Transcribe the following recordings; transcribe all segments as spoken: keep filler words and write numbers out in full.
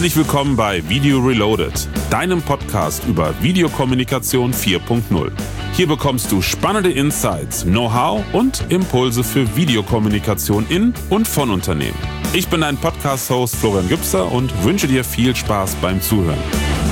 Herzlich willkommen bei Video Reloaded, deinem Podcast über Videokommunikation vier Punkt null. Hier bekommst du spannende Insights, Know-how und Impulse für Videokommunikation in und von Unternehmen. Ich bin dein Podcast-Host Florian Gübser und wünsche dir viel Spaß beim Zuhören.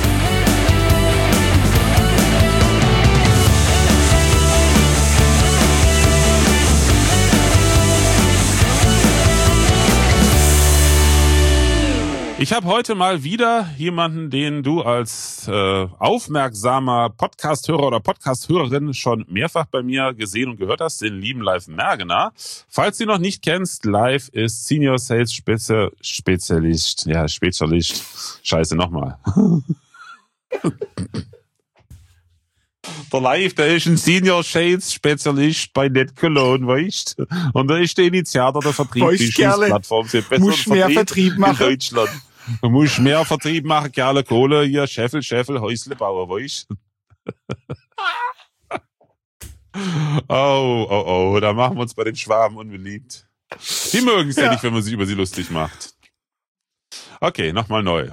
Ich habe heute mal wieder jemanden, den du als äh, aufmerksamer Podcast-Hörer oder Podcast-Hörerin schon mehrfach bei mir gesehen und gehört hast, den lieben Live Mergener. Falls du ihn noch nicht kennst, Live ist Senior Sales Spezi- Spezialist. Ja, Spezialist. Scheiße, nochmal. Der Live, der ist ein Senior Sales Spezialist bei NetCologne, weißt du? Und er ist der Initiator der Vertriebsplattform. Muss mehr Vertrieb machen. In Deutschland. Du musst mehr Vertrieb machen, Kerle, Kohle, hier, Scheffel, Scheffel, Häusle bauen, weißt du? Oh, oh, oh, da machen wir uns bei den Schwaben unbeliebt. Die mögen es ja. ja nicht, wenn man sich über sie lustig macht. Okay, nochmal neu.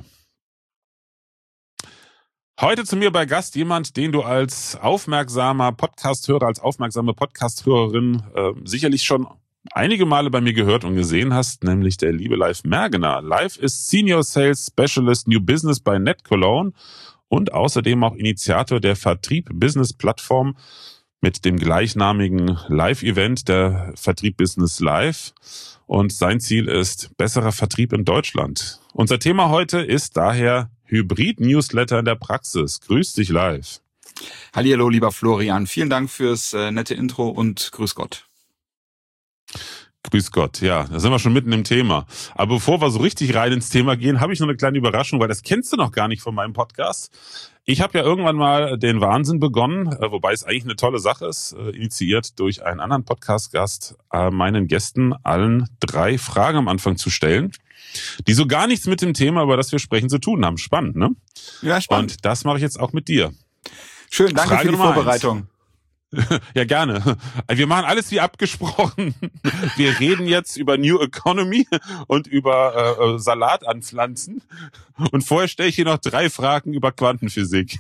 Heute zu mir bei Gast jemand, den du als aufmerksamer Podcast-Hörer, als aufmerksame Podcast-Hörerin äh, sicherlich schon einige Male bei mir gehört und gesehen hast, nämlich der liebe Live Mergener. Live ist Senior Sales Specialist New Business bei NetCologne und außerdem auch Initiator der Vertrieb-Business-Plattform mit dem gleichnamigen Live-Event, der Vertrieb Business Live. Und sein Ziel ist besserer Vertrieb in Deutschland. Unser Thema heute ist daher Hybrid-Newsletter in der Praxis. Grüß dich, Live. Hallihallo, lieber Florian. Vielen Dank fürs äh, nette Intro und grüß Gott. Grüß Gott, ja, da sind wir schon mitten im Thema. Aber bevor wir so richtig rein ins Thema gehen, habe ich noch eine kleine Überraschung, weil das kennst du noch gar nicht von meinem Podcast. Ich habe ja irgendwann mal den Wahnsinn begonnen, wobei es eigentlich eine tolle Sache ist, initiiert durch einen anderen Podcast-Gast, meinen Gästen allen drei Fragen am Anfang zu stellen, die so gar nichts mit dem Thema, über das wir sprechen, zu tun haben. Spannend, ne? Ja, spannend. Und das mache ich jetzt auch mit dir. Schön, danke Frage für die Vorbereitung. Eins. Ja, gerne. Wir machen alles wie abgesprochen. Wir reden jetzt über New Economy und über äh, Salat anpflanzen. Und vorher stelle ich hier noch drei Fragen über Quantenphysik.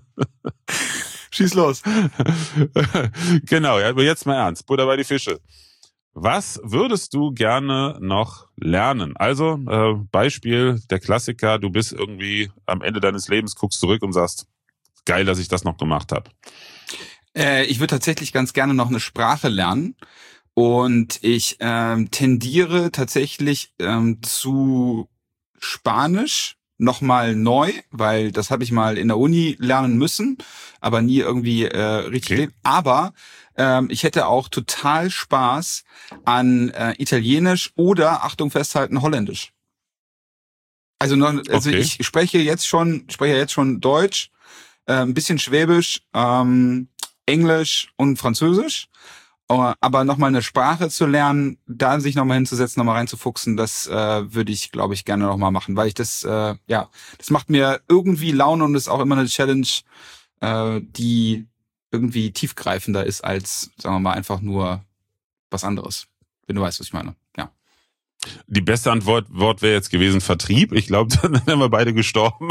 Schieß los. Genau, ja, aber jetzt mal ernst. Butter bei die Fische. Was würdest du gerne noch lernen? Also, äh, Beispiel, der Klassiker, du bist irgendwie am Ende deines Lebens, guckst zurück und sagst, geil, dass ich das noch gemacht habe. Ich würde tatsächlich ganz gerne noch eine Sprache lernen und ich ähm, tendiere tatsächlich ähm, zu Spanisch nochmal neu, weil das habe ich mal in der Uni lernen müssen, aber nie irgendwie äh, richtig. Okay. Aber ähm, ich hätte auch total Spaß an äh, Italienisch oder, Achtung festhalten, Holländisch. Also noch, also okay. ich spreche jetzt schon, spreche jetzt schon Deutsch, äh, ein bisschen Schwäbisch. Ähm, Englisch und Französisch, aber nochmal eine Sprache zu lernen, da sich nochmal hinzusetzen, nochmal reinzufuchsen, das äh, würde ich, glaube ich, gerne nochmal machen, weil ich das, äh, ja, das macht mir irgendwie Laune und ist auch immer eine Challenge, äh, die irgendwie tiefgreifender ist als, sagen wir mal, einfach nur was anderes, wenn du weißt, was ich meine, ja. Die beste Antwort Wort wäre jetzt gewesen Vertrieb. Ich glaube, dann wären wir beide gestorben.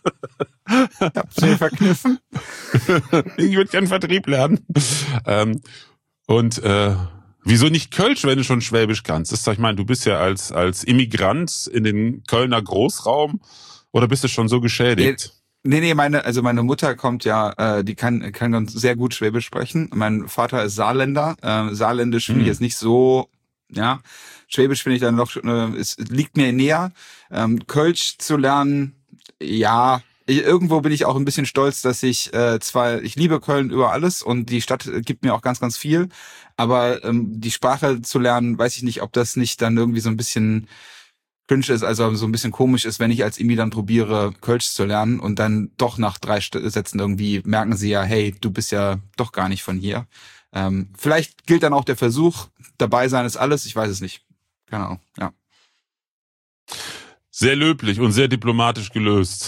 Hab's mir verkniffen. Ich würde gern Vertrieb lernen. Ähm, und äh, wieso nicht Kölsch, wenn du schon Schwäbisch kannst? Das, ich meine, du bist ja als als Immigrant in den Kölner Großraum oder bist du schon so geschädigt? Nee, nee, meine, also meine Mutter kommt ja, äh, die kann kann ganz sehr gut Schwäbisch sprechen. Mein Vater ist Saarländer. Äh, Saarländisch finde hm. ich jetzt nicht so, ja. Schwäbisch finde ich dann noch, äh, es liegt mir näher. Ähm, Kölsch zu lernen, ja, ich, irgendwo bin ich auch ein bisschen stolz, dass ich äh, zwar, ich liebe Köln über alles und die Stadt gibt mir auch ganz, ganz viel, aber ähm, die Sprache zu lernen, weiß ich nicht, ob das nicht dann irgendwie so ein bisschen cringe ist, also so ein bisschen komisch ist, wenn ich als Imi dann probiere, Kölsch zu lernen und dann doch nach drei Sätzen irgendwie merken sie ja, hey, du bist ja doch gar nicht von hier. Ähm, vielleicht gilt dann auch der Versuch, dabei sein ist alles, ich weiß es nicht. Keine Ahnung, ja. Sehr löblich und sehr diplomatisch gelöst.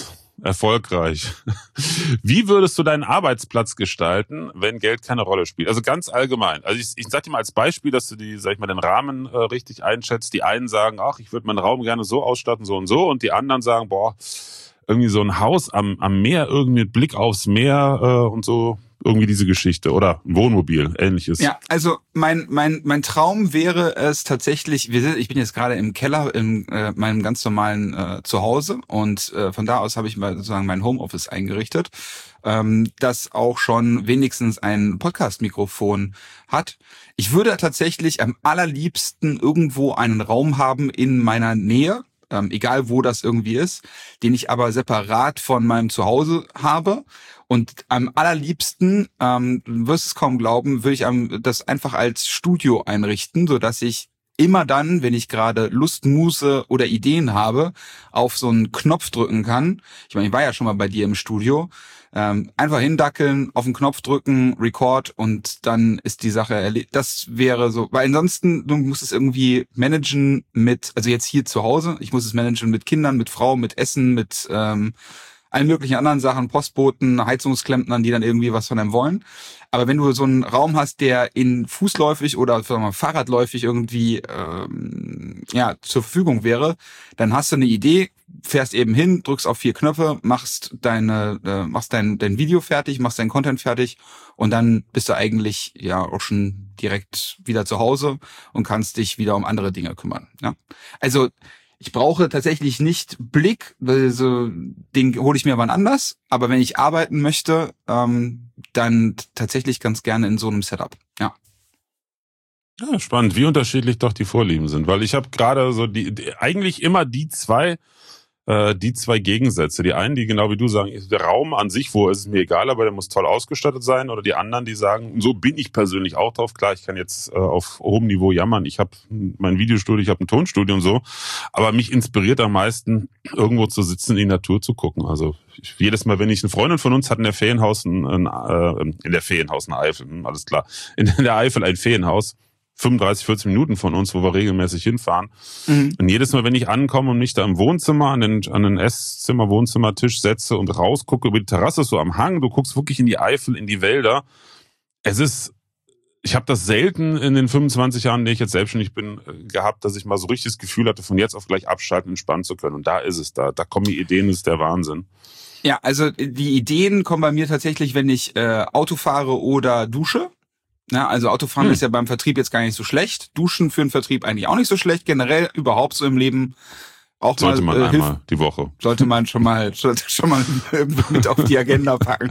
erfolgreich. Wie würdest du deinen Arbeitsplatz gestalten, wenn Geld keine Rolle spielt? Also ganz allgemein. Also ich, ich sag dir mal als Beispiel, dass du die, sag ich mal, den Rahmen äh, richtig einschätzt. Die einen sagen, ach, ich würde meinen Raum gerne so ausstatten, so und so. Und die anderen sagen, boah, irgendwie so ein Haus am, am Meer, irgendwie mit Blick aufs Meer äh, und so. Irgendwie diese Geschichte oder ein Wohnmobil, ähnliches. Ja, also mein mein mein Traum wäre es tatsächlich, wir sind, ich bin jetzt gerade im Keller in äh, meinem ganz normalen äh, Zuhause und äh, von da aus habe ich mal sozusagen mein Homeoffice eingerichtet, ähm, das auch schon wenigstens ein Podcast-Mikrofon hat. Ich würde tatsächlich am allerliebsten irgendwo einen Raum haben in meiner Nähe, ähm, egal wo das irgendwie ist, den ich aber separat von meinem Zuhause habe. Und am allerliebsten, ähm, du wirst es kaum glauben, würde ich am, das einfach als Studio einrichten, so dass ich immer dann, wenn ich gerade Lust, Muße oder Ideen habe, auf so einen Knopf drücken kann. Ich meine, ich war ja schon mal bei dir im Studio. Ähm, einfach hindackeln, auf den Knopf drücken, Record und dann ist die Sache erledigt. Das wäre so, weil ansonsten, du musst es irgendwie managen mit, also jetzt hier zu Hause, ich muss es managen mit Kindern, mit Frau, mit Essen, mit ähm, allen möglichen anderen Sachen, Postboten, Heizungsklempnern, die dann irgendwie was von einem wollen. Aber wenn du so einen Raum hast, der in fußläufig oder sagen wir mal, fahrradläufig irgendwie ähm, ja zur Verfügung wäre, dann hast du eine Idee, fährst eben hin, drückst auf vier Knöpfe, machst deine, äh, machst dein, dein Video fertig, machst dein Content fertig und dann bist du eigentlich ja auch schon direkt wieder zu Hause und kannst dich wieder um andere Dinge kümmern. Ja? Also ich brauche tatsächlich nicht Blick, also den hole ich mir wann anders, aber wenn ich arbeiten möchte, ähm, dann tatsächlich ganz gerne in so einem Setup, ja. Ja, spannend, wie unterschiedlich doch die Vorlieben sind, weil ich habe gerade so die, die eigentlich immer die zwei äh, die zwei Gegensätze. Die einen, die genau wie du sagen, der Raum an sich, wo ist es mir egal, aber der muss toll ausgestattet sein, oder die anderen, die sagen, so bin ich persönlich auch drauf. Klar, ich kann jetzt äh, auf hohem Niveau jammern, ich habe mein Videostudio, ich habe ein Tonstudio und so, aber mich inspiriert am meisten, irgendwo zu sitzen, in die Natur zu gucken. Also ich, jedes Mal, wenn ich, eine Freundin von uns hat in der Ferienhaus ein, ein, äh, in der Ferienhaus eine Eifel, alles klar, in der Eifel ein Ferienhaus, fünfunddreißig, vierzig Minuten von uns, wo wir regelmäßig hinfahren. Mhm. Und jedes Mal, wenn ich ankomme und mich da im Wohnzimmer an den, an den Esszimmer, Wohnzimmertisch setze und rausgucke über die Terrasse, so am Hang, du guckst wirklich in die Eifel, in die Wälder. Es ist, ich habe das selten in den fünfundzwanzig Jahren, in denen ich jetzt selbstständig bin, gehabt, dass ich mal so richtig das Gefühl hatte, von jetzt auf gleich abschalten, entspannen zu können. Und da ist es, da, da kommen die Ideen, das ist der Wahnsinn. Ja, also die Ideen kommen bei mir tatsächlich, wenn ich äh, Auto fahre oder dusche. Ja, also Autofahren hm. ist ja beim Vertrieb jetzt gar nicht so schlecht. Duschen für den Vertrieb eigentlich auch nicht so schlecht. Generell überhaupt so im Leben auch sollte mal, man äh, einmal die Woche. Sollte man schon mal sollte schon mal mit auf die Agenda packen.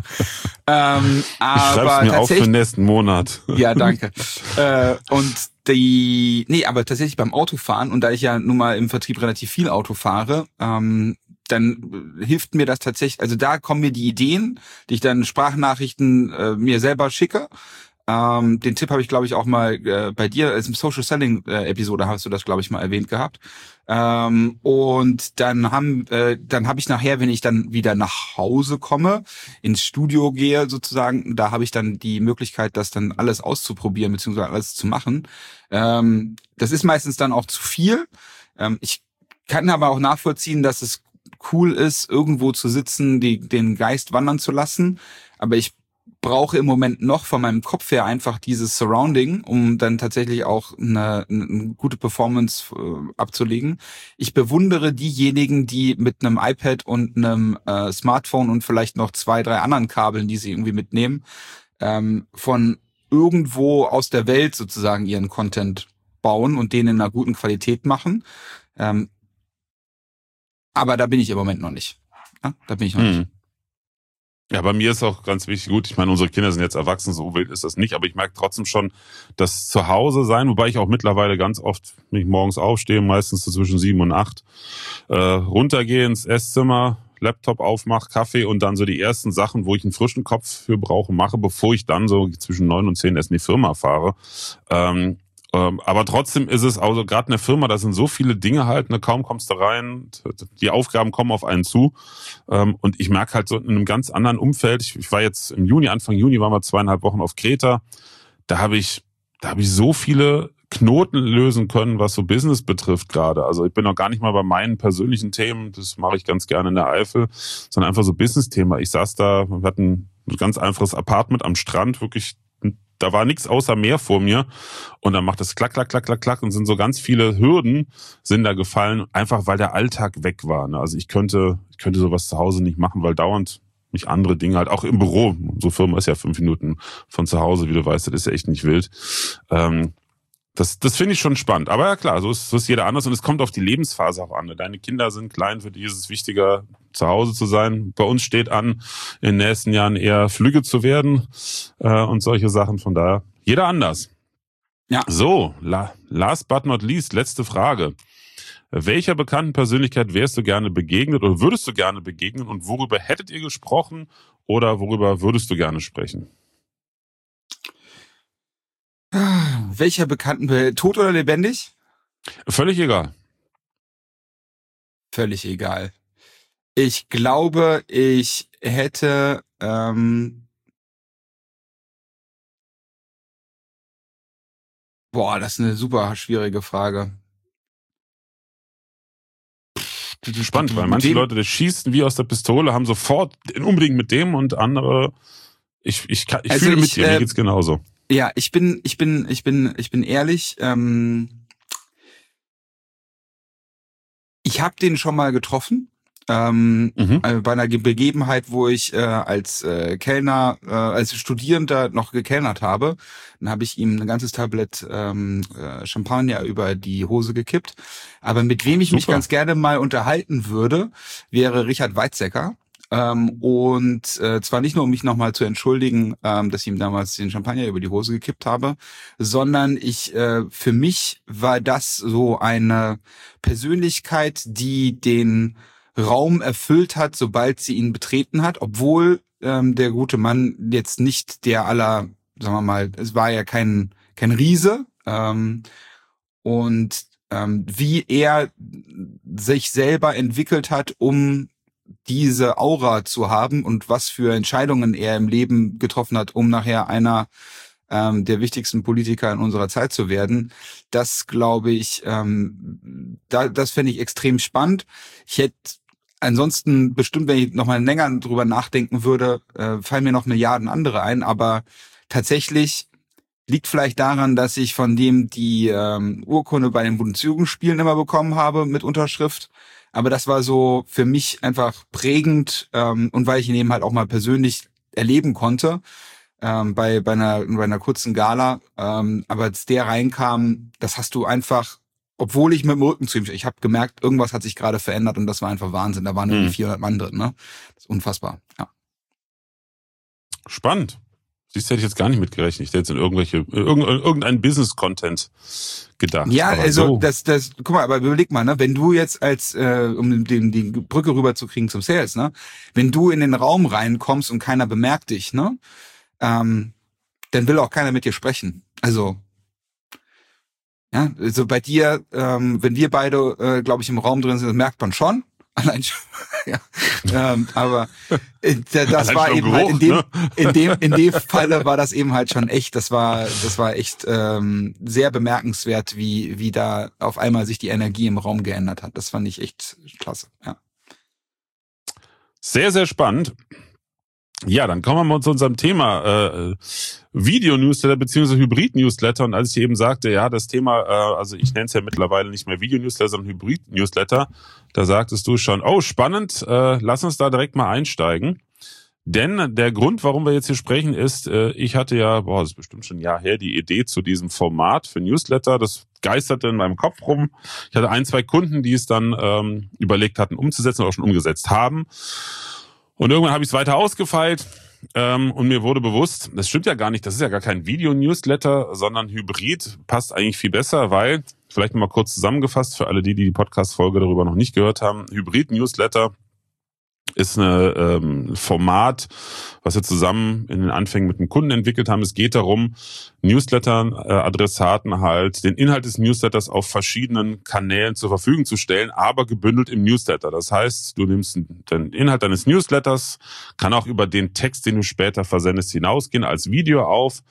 Ähm, aber ich schreib's mir auf für den nächsten Monat. Ja, danke. äh, und die, nee, aber tatsächlich beim Autofahren, und da ich ja nun mal im Vertrieb relativ viel Auto fahre, ähm, dann hilft mir das tatsächlich, also da kommen mir die Ideen, die ich dann Sprachnachrichten äh, mir selber schicke. Ähm, den Tipp habe ich, glaube ich, auch mal äh, bei dir, als im Social Selling äh, Episode hast du das, glaube ich, mal erwähnt gehabt. Ähm, und dann haben, äh, dann habe ich nachher, wenn ich dann wieder nach Hause komme, ins Studio gehe sozusagen, da habe ich dann die Möglichkeit, das dann alles auszuprobieren beziehungsweise alles zu machen. Ähm, das ist meistens dann auch zu viel. Ähm, ich kann aber auch nachvollziehen, dass es cool ist, irgendwo zu sitzen, die, den Geist wandern zu lassen. Aber ich brauche im Moment noch von meinem Kopf her einfach dieses Surrounding, um dann tatsächlich auch eine, eine gute Performance äh, abzulegen. Ich bewundere diejenigen, die mit einem iPad und einem äh, Smartphone und vielleicht noch zwei, drei anderen Kabeln, die sie irgendwie mitnehmen, ähm, von irgendwo aus der Welt sozusagen ihren Content bauen und den in einer guten Qualität machen. Ähm, aber da bin ich im Moment noch nicht. Ja, da bin ich noch hm. nicht. Ja, bei mir ist auch ganz wichtig, gut, ich meine, unsere Kinder sind jetzt erwachsen, so wild ist das nicht, aber ich merke trotzdem schon, dass zu Hause sein, wobei ich auch mittlerweile ganz oft, wenn ich morgens aufstehe, meistens so zwischen sieben und acht, äh, runtergehe ins Esszimmer, Laptop aufmache, Kaffee und dann so die ersten Sachen, wo ich einen frischen Kopf für brauche, mache, bevor ich dann so zwischen neun und zehn erst in die Firma fahre. Ähm, Aber trotzdem ist es, also gerade in der Firma, da sind so viele Dinge halt, ne, kaum kommst du rein, die Aufgaben kommen auf einen zu. Und ich merke halt so in einem ganz anderen Umfeld, ich, ich war jetzt im Juni, Anfang Juni waren wir zweieinhalb Wochen auf Kreta, da habe ich, da habe ich so viele Knoten lösen können, was so Business betrifft gerade. Also ich bin noch gar nicht mal bei meinen persönlichen Themen, das mache ich ganz gerne in der Eifel, sondern einfach so Business-Thema. Ich saß da, wir hatten ein ganz einfaches Apartment am Strand, wirklich, da war nichts außer Meer vor mir und dann macht es klack, klack, klack, klack, klack und sind so ganz viele Hürden sind da gefallen, einfach weil der Alltag weg war. Also ich könnte, ich könnte sowas zu Hause nicht machen, weil dauernd mich andere Dinge halt, auch im Büro, so Firma ist ja fünf Minuten von zu Hause, wie du weißt, das ist ja echt nicht wild. Ähm, Das, das finde ich schon spannend. Aber ja klar, so ist, so ist jeder anders und es kommt auf die Lebensphase auch an. Deine Kinder sind klein, für die ist es wichtiger, zu Hause zu sein. Bei uns steht an, in den nächsten Jahren eher Flüge zu werden äh, und solche Sachen. Von daher, jeder anders. Ja. So, la, last but not least, letzte Frage. Welcher bekannten Persönlichkeit wärst du gerne begegnet oder würdest du gerne begegnen und worüber hättet ihr gesprochen oder worüber würdest du gerne sprechen? Welcher bekannten, tot oder lebendig? Völlig egal. Völlig egal. Ich glaube, ich hätte ähm, boah, das ist eine super schwierige Frage. Spannend, weil manche Leute, das schießen wie aus der Pistole, haben sofort unbedingt mit dem und andere, ich, ich, ich also fühle mit ich, dir, mir äh, geht's genauso. Ja, ich bin, ich bin, ich bin, ich bin ehrlich. Ähm, ich habe den schon mal getroffen. Ähm, Mhm. äh, bei einer Ge- Begebenheit, wo ich äh, als äh, Kellner, äh, als Studierender noch gekellnert habe. Dann habe ich ihm ein ganzes Tablett ähm, äh, Champagner über die Hose gekippt. Aber mit wem ich mich Super. ganz gerne mal unterhalten würde, wäre Richard Weizsäcker. Ähm, und äh, zwar nicht nur, um mich nochmal zu entschuldigen, ähm, dass ich ihm damals den Champagner über die Hose gekippt habe, sondern ich, äh, für mich war das so eine Persönlichkeit, die den Raum erfüllt hat, sobald sie ihn betreten hat, obwohl ähm, der gute Mann jetzt nicht der aller, sagen wir mal, es war ja kein kein Riese, ähm, und ähm, wie er sich selber entwickelt hat, um diese Aura zu haben und was für Entscheidungen er im Leben getroffen hat, um nachher einer ähm, der wichtigsten Politiker in unserer Zeit zu werden. Das glaube ich, ähm, da, das fände ich extrem spannend. Ich hätte ansonsten bestimmt, wenn ich noch mal länger drüber nachdenken würde, äh, fallen mir noch Milliarden andere ein, aber tatsächlich liegt vielleicht daran, dass ich von dem die ähm, Urkunde bei den Bundesjugendspielen immer bekommen habe mit Unterschrift. Aber das war so für mich einfach prägend, ähm, und weil ich ihn eben halt auch mal persönlich erleben konnte, ähm, bei, bei, einer, bei einer kurzen Gala. Ähm, aber als der reinkam, das hast du einfach, obwohl ich mit dem Rücken zu ihm, ich habe gemerkt, irgendwas hat sich gerade verändert und das war einfach Wahnsinn. Da waren irgendwie Hm. vierhundert Mann drin, ne? Das ist unfassbar, ja. Spannend. Siehst du, hätte ich jetzt gar nicht mitgerechnet. Ich hätte jetzt in irgendwelche, irgendein Business-Content gedacht. Ja, aber also so. das, das, guck mal, aber überleg mal, ne, wenn du jetzt als, äh, um den, die Brücke rüber zu kriegen zum Sales, ne, wenn du in den Raum reinkommst und keiner bemerkt dich, ne, ähm, dann will auch keiner mit dir sprechen. Also, ja, also bei dir, ähm, wenn wir beide, äh, glaube ich, im Raum drin sind, das merkt man schon. Allein schon, ja. ähm, aber äh, das Allein war schon eben Geruch, halt in dem, ne? in dem, in dem Falle war das eben halt schon echt. Das war, das war echt ähm, sehr bemerkenswert, wie wie da auf einmal sich die Energie im Raum geändert hat. Das fand ich echt klasse. Ja. Sehr, sehr spannend. Ja, dann kommen wir mal zu unserem Thema äh, Video-Newsletter beziehungsweise Hybrid-Newsletter. Und als ich eben sagte, ja, das Thema, äh, also ich nenne es ja mittlerweile nicht mehr Video-Newsletter, sondern Hybrid-Newsletter, da sagtest du schon, oh, spannend, äh, lass uns da direkt mal einsteigen. Denn der Grund, warum wir jetzt hier sprechen, ist, äh, ich hatte ja, boah, das ist bestimmt schon ein Jahr her, die Idee zu diesem Format für Newsletter. Das geisterte in meinem Kopf rum. Ich hatte ein, zwei Kunden, die es dann ähm, überlegt hatten umzusetzen oder auch schon umgesetzt haben. Und irgendwann habe ich es weiter ausgefeilt ähm, und mir wurde bewusst, das stimmt ja gar nicht, das ist ja gar kein Video-Newsletter, sondern Hybrid, passt eigentlich viel besser, weil, vielleicht mal kurz zusammengefasst für alle die, die die Podcast-Folge darüber noch nicht gehört haben, Hybrid-Newsletter ist eine ähm, Format, was wir zusammen in den Anfängen mit dem Kunden entwickelt haben. Es geht darum, Newsletter-Adressaten halt den Inhalt des Newsletters auf verschiedenen Kanälen zur Verfügung zu stellen, aber gebündelt im Newsletter. Das heißt, du nimmst den Inhalt deines Newsletters, kann auch über den Text, den du später versendest, hinausgehen, als Video auf,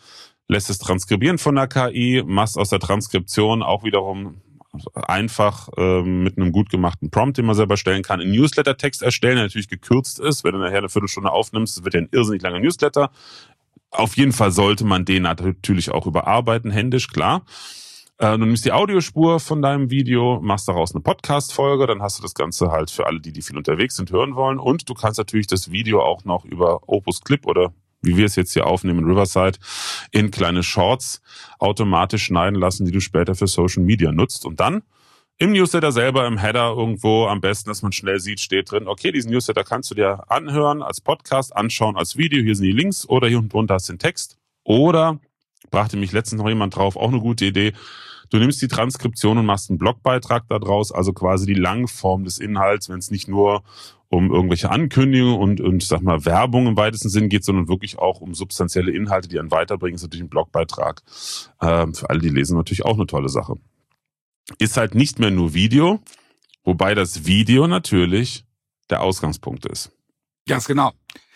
lässt es transkribieren von der K I, machst aus der Transkription auch wiederum einfach ähm, mit einem gut gemachten Prompt, den man selber stellen kann, einen Newsletter-Text erstellen, der natürlich gekürzt ist. Wenn du nachher eine Viertelstunde aufnimmst, das wird ja ein irrsinnig langer Newsletter. Auf jeden Fall sollte man den natürlich auch überarbeiten, händisch, klar. Äh, du nimmst die Audiospur von deinem Video, machst daraus eine Podcast-Folge, dann hast du das Ganze halt für alle, die, die viel unterwegs sind, hören wollen. Und du kannst natürlich das Video auch noch über Opus Clip oder wie wir es jetzt hier aufnehmen, Riverside, in kleine Shorts automatisch schneiden lassen, die du später für Social Media nutzt. Und dann im Newsletter selber, im Header irgendwo, am besten, dass man schnell sieht, steht drin, okay, diesen Newsletter kannst du dir anhören, als Podcast, anschauen, als Video, hier sind die Links, oder hier unten drunter hast du den Text. Oder, brachte mich letztens noch jemand drauf, auch eine gute Idee, du nimmst die Transkription und machst einen Blogbeitrag daraus, also quasi die Langform des Inhalts, wenn es nicht nur um irgendwelche Ankündigungen und, und sag mal, Werbung im weitesten Sinn geht, sondern wirklich auch um substanzielle Inhalte, die einen weiterbringen, ist natürlich ein Blogbeitrag. Ähm, für alle, die lesen, natürlich auch eine tolle Sache. Ist halt nicht mehr nur Video, wobei das Video natürlich der Ausgangspunkt ist. Ganz genau.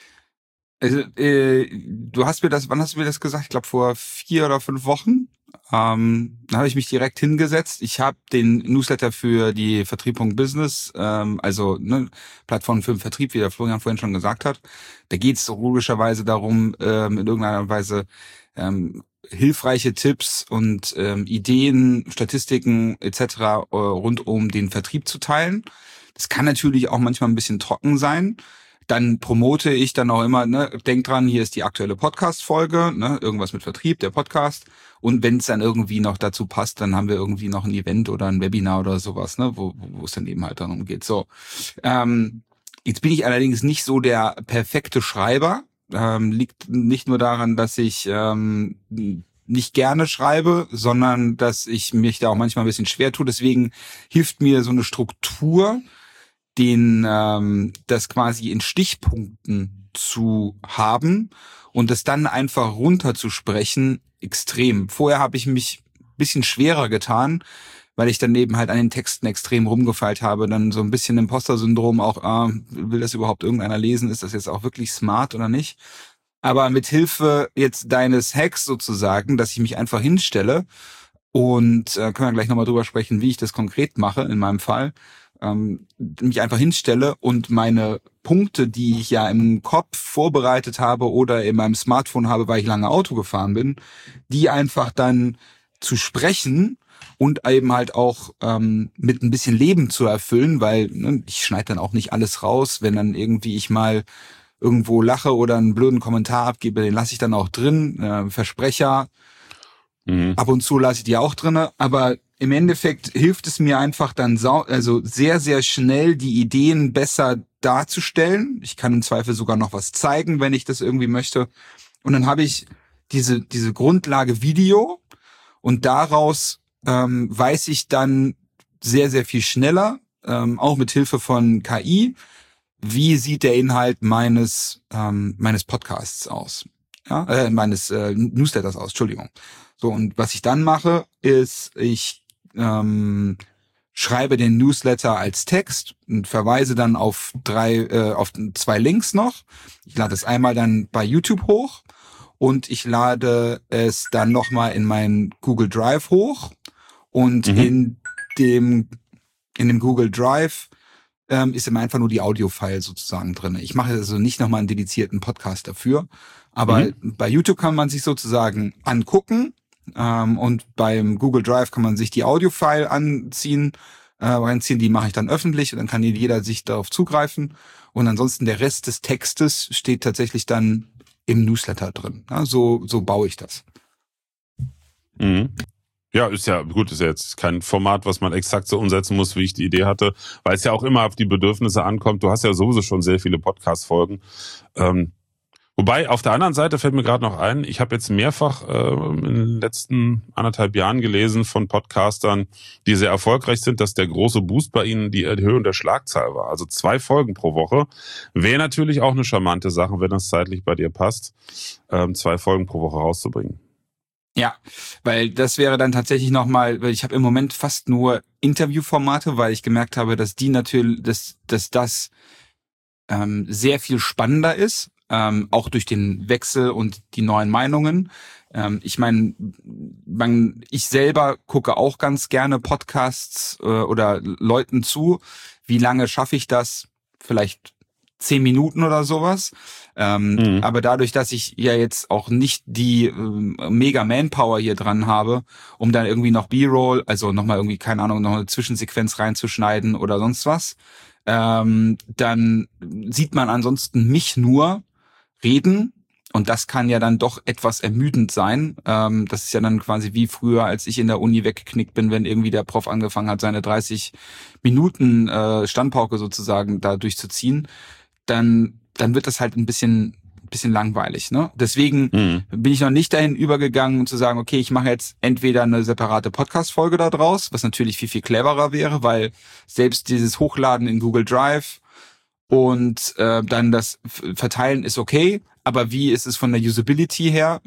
Also, äh, du hast mir das, wann hast du mir das gesagt? Ich glaube vor vier oder fünf Wochen. Ähm, da habe ich mich direkt hingesetzt. Ich habe den Newsletter für die Vertrieb Punkt Business, ähm, also ne, Plattform für den Vertrieb, wie der Florian vorhin schon gesagt hat. Da geht es so logischerweise darum, ähm, in irgendeiner Weise ähm, hilfreiche Tipps und ähm, Ideen, Statistiken et cetera äh, rund um den Vertrieb zu teilen. Das kann natürlich auch manchmal ein bisschen trocken sein. Dann promote ich dann auch immer, ne, denk dran, hier ist die aktuelle Podcast-Folge, ne, irgendwas mit Vertrieb, der Podcast. Und wenn es dann irgendwie noch dazu passt, dann haben wir irgendwie noch ein Event oder ein Webinar oder sowas, ne, wo, wo es dann eben halt darum geht. So, ähm, jetzt bin ich allerdings nicht so der perfekte Schreiber. Ähm, liegt nicht nur daran, dass ich ähm, nicht gerne schreibe, sondern dass ich mich da auch manchmal ein bisschen schwer tue. Deswegen hilft mir so eine Struktur, den ähm, das quasi in Stichpunkten zu haben und das dann einfach runterzusprechen, extrem. Vorher habe ich mich ein bisschen schwerer getan, weil ich dann eben halt an den Texten extrem rumgefeilt habe, dann so ein bisschen Imposter-Syndrom auch, ah, will das überhaupt irgendeiner lesen, ist das jetzt auch wirklich smart oder nicht? Aber mit Hilfe jetzt deines Hacks sozusagen, dass ich mich einfach hinstelle und äh, können wir gleich nochmal drüber sprechen, wie ich das konkret mache in meinem Fall, ähm, mich einfach hinstelle und meine Punkte, die ich ja im Kopf vorbereitet habe oder in meinem Smartphone habe, weil ich lange Auto gefahren bin, die einfach dann zu sprechen und eben halt auch ähm, mit ein bisschen Leben zu erfüllen, weil ne, ich schneide dann auch nicht alles raus, wenn dann irgendwie ich mal irgendwo lache oder einen blöden Kommentar abgebe, den lasse ich dann auch drin, äh, Versprecher, mhm. Ab und zu lasse ich die auch drinne, aber im Endeffekt hilft es mir einfach dann sau- also sehr, sehr schnell die Ideen besser darzustellen. Ich kann im Zweifel sogar noch was zeigen, wenn ich das irgendwie möchte. Und dann habe ich diese diese Grundlage Video und daraus ähm, weiß ich dann sehr, sehr viel schneller, ähm, auch mit Hilfe von K I, wie sieht der Inhalt meines ähm, meines Podcasts aus, ja, äh, meines äh, Newsletters aus, Entschuldigung. So, und was ich dann mache, ist, ich ähm, schreibe den Newsletter als Text und verweise dann auf drei, äh, auf zwei Links noch. Ich lade es einmal dann bei YouTube hoch und ich lade es dann nochmal in mein Google Drive hoch und mhm. in dem in dem Google Drive ähm, ist immer einfach nur die Audio-File sozusagen drin. Ich mache also nicht nochmal einen dedizierten Podcast dafür, aber mhm. bei YouTube kann man sich sozusagen angucken. Ähm, und beim Google Drive kann man sich die Audio-File anziehen, äh, reinziehen, die mache ich dann öffentlich und dann kann jeder sich darauf zugreifen. Und ansonsten der Rest des Textes steht tatsächlich dann im Newsletter drin. Ja, so, so baue ich das. Mhm. Ja, ist ja gut, ist ja jetzt kein Format, was man exakt so umsetzen muss, wie ich die Idee hatte, weil es ja auch immer auf die Bedürfnisse ankommt. Du hast ja sowieso schon sehr viele Podcast-Folgen. Ähm, Wobei, auf der anderen Seite fällt mir gerade noch ein, ich habe jetzt mehrfach äh, in den letzten anderthalb Jahren gelesen von Podcastern, die sehr erfolgreich sind, dass der große Boost bei ihnen die Erhöhung der Schlagzahl war. Also zwei Folgen pro Woche wäre natürlich auch eine charmante Sache, wenn das zeitlich bei dir passt, ähm, zwei Folgen pro Woche rauszubringen. Ja, weil das wäre dann tatsächlich nochmal, weil ich habe im Moment fast nur Interviewformate, weil ich gemerkt habe, dass die natürlich, dass, dass das ähm, sehr viel spannender ist ähm, auch durch den Wechsel und die neuen Meinungen. Ähm, ich meine, man, ich selber gucke auch ganz gerne Podcasts äh, oder Leuten zu. Wie lange schaffe ich das? Vielleicht zehn Minuten oder sowas. Ähm, mhm. Aber dadurch, dass ich ja jetzt auch nicht die äh, mega Manpower hier dran habe, um dann irgendwie noch B-Roll, also nochmal irgendwie, keine Ahnung, noch eine Zwischensequenz reinzuschneiden oder sonst was, ähm, dann sieht man ansonsten mich nur reden. Und das kann ja dann doch etwas ermüdend sein. Ähm, das ist ja dann quasi wie früher, als ich in der Uni weggeknickt bin, wenn irgendwie der Prof angefangen hat, seine dreißig Minuten äh, Standpauke sozusagen da durchzuziehen. Dann, dann wird das halt ein bisschen, bisschen langweilig, ne? Deswegen mhm. bin ich noch nicht dahin übergegangen zu sagen, okay, ich mache jetzt entweder eine separate Podcast-Folge da draus, was natürlich viel, viel cleverer wäre, weil selbst dieses Hochladen in Google Drive und äh, dann das Verteilen ist okay, aber wie ist es von der Usability her?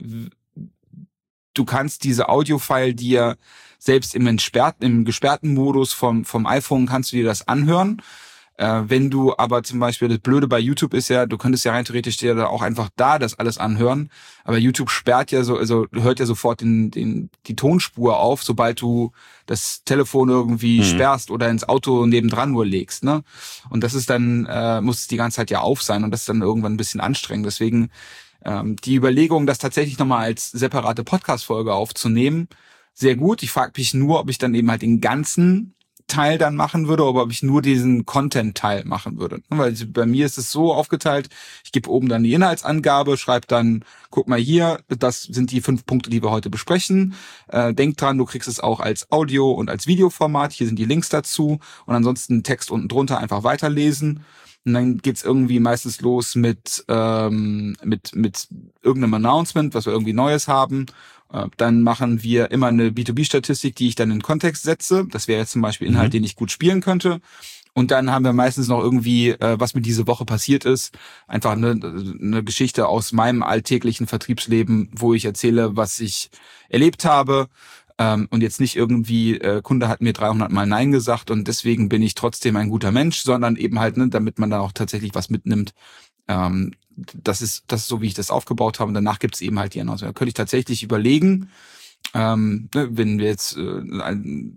Du kannst diese Audio-File dir selbst im entsperrten, im gesperrten Modus vom vom iPhone kannst du dir das anhören. Äh, wenn du aber zum Beispiel, das Blöde bei YouTube ist ja, du könntest ja rein theoretisch dir da auch einfach da das alles anhören, aber YouTube sperrt ja so, also hört ja sofort den, den, die Tonspur auf, sobald du das Telefon irgendwie mhm. sperrst oder ins Auto nebendran nur legst, ne? Und das ist dann, äh, muss es die ganze Zeit ja auf sein und das ist dann irgendwann ein bisschen anstrengend. Deswegen ähm, die Überlegung, das tatsächlich nochmal als separate Podcast-Folge aufzunehmen, sehr gut. Ich frage mich nur, ob ich dann eben halt den ganzen Teil dann machen würde, oder ob ich nur diesen Content-Teil machen würde. Weil bei mir ist es so aufgeteilt, ich gebe oben dann die Inhaltsangabe, schreibe dann, guck mal hier, das sind die fünf Punkte, die wir heute besprechen. Äh, denk dran, du kriegst es auch als Audio- und als Videoformat, hier sind die Links dazu und ansonsten Text unten drunter einfach weiterlesen. Und dann geht's irgendwie meistens los mit ähm, mit mit irgendeinem Announcement, was wir irgendwie Neues haben. Dann machen wir immer eine B zwei B-Statistik, die ich dann in den Kontext setze. Das wäre jetzt zum Beispiel Inhalt, mhm. den ich gut spielen könnte. Und dann haben wir meistens noch irgendwie, äh, was mir diese Woche passiert ist. Einfach eine, eine Geschichte aus meinem alltäglichen Vertriebsleben, wo ich erzähle, was ich erlebt habe. Ähm, und jetzt nicht irgendwie, äh, Kunde hat mir dreihundert Mal Nein gesagt und deswegen bin ich trotzdem ein guter Mensch, sondern eben halt, ne, damit man dann auch tatsächlich was mitnimmt. Ähm, das ist das ist so, wie ich das aufgebaut habe. Und danach gibt es eben halt die Announcement. Da könnte ich tatsächlich überlegen, ähm, wenn wir jetzt äh,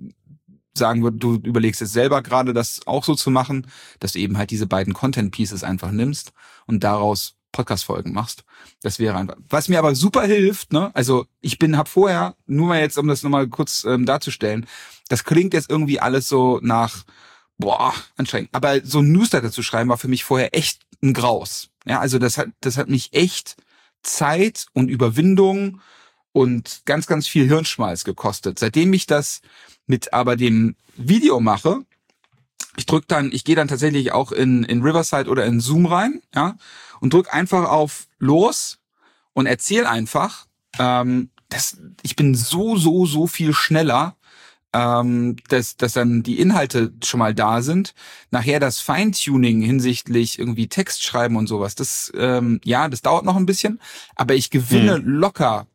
sagen würden, du überlegst jetzt selber gerade, das auch so zu machen, dass du eben halt diese beiden Content-Pieces einfach nimmst und daraus Podcast-Folgen machst. Das wäre einfach. Was mir aber super hilft, ne? Also ich bin, hab vorher, nur mal jetzt, um das nochmal kurz ähm, darzustellen, das klingt jetzt irgendwie alles so nach, boah, anstrengend. Aber so ein Newsletter zu schreiben war für mich vorher echt ein Graus. Ja, also das hat, das hat mich echt Zeit und Überwindung und ganz, ganz viel Hirnschmalz gekostet. Seitdem ich das mit aber dem Video mache, ich drück dann, ich gehe dann tatsächlich auch in, in Riverside oder in Zoom rein, ja, und drück einfach auf Los und erzähl einfach, ähm, das, ich bin so, so, so viel schneller, ähm, dass, dass dann die Inhalte schon mal da sind. Nachher das Feintuning hinsichtlich irgendwie Text schreiben und sowas, das, ähm, ja, das dauert noch ein bisschen, aber ich gewinne hm. locker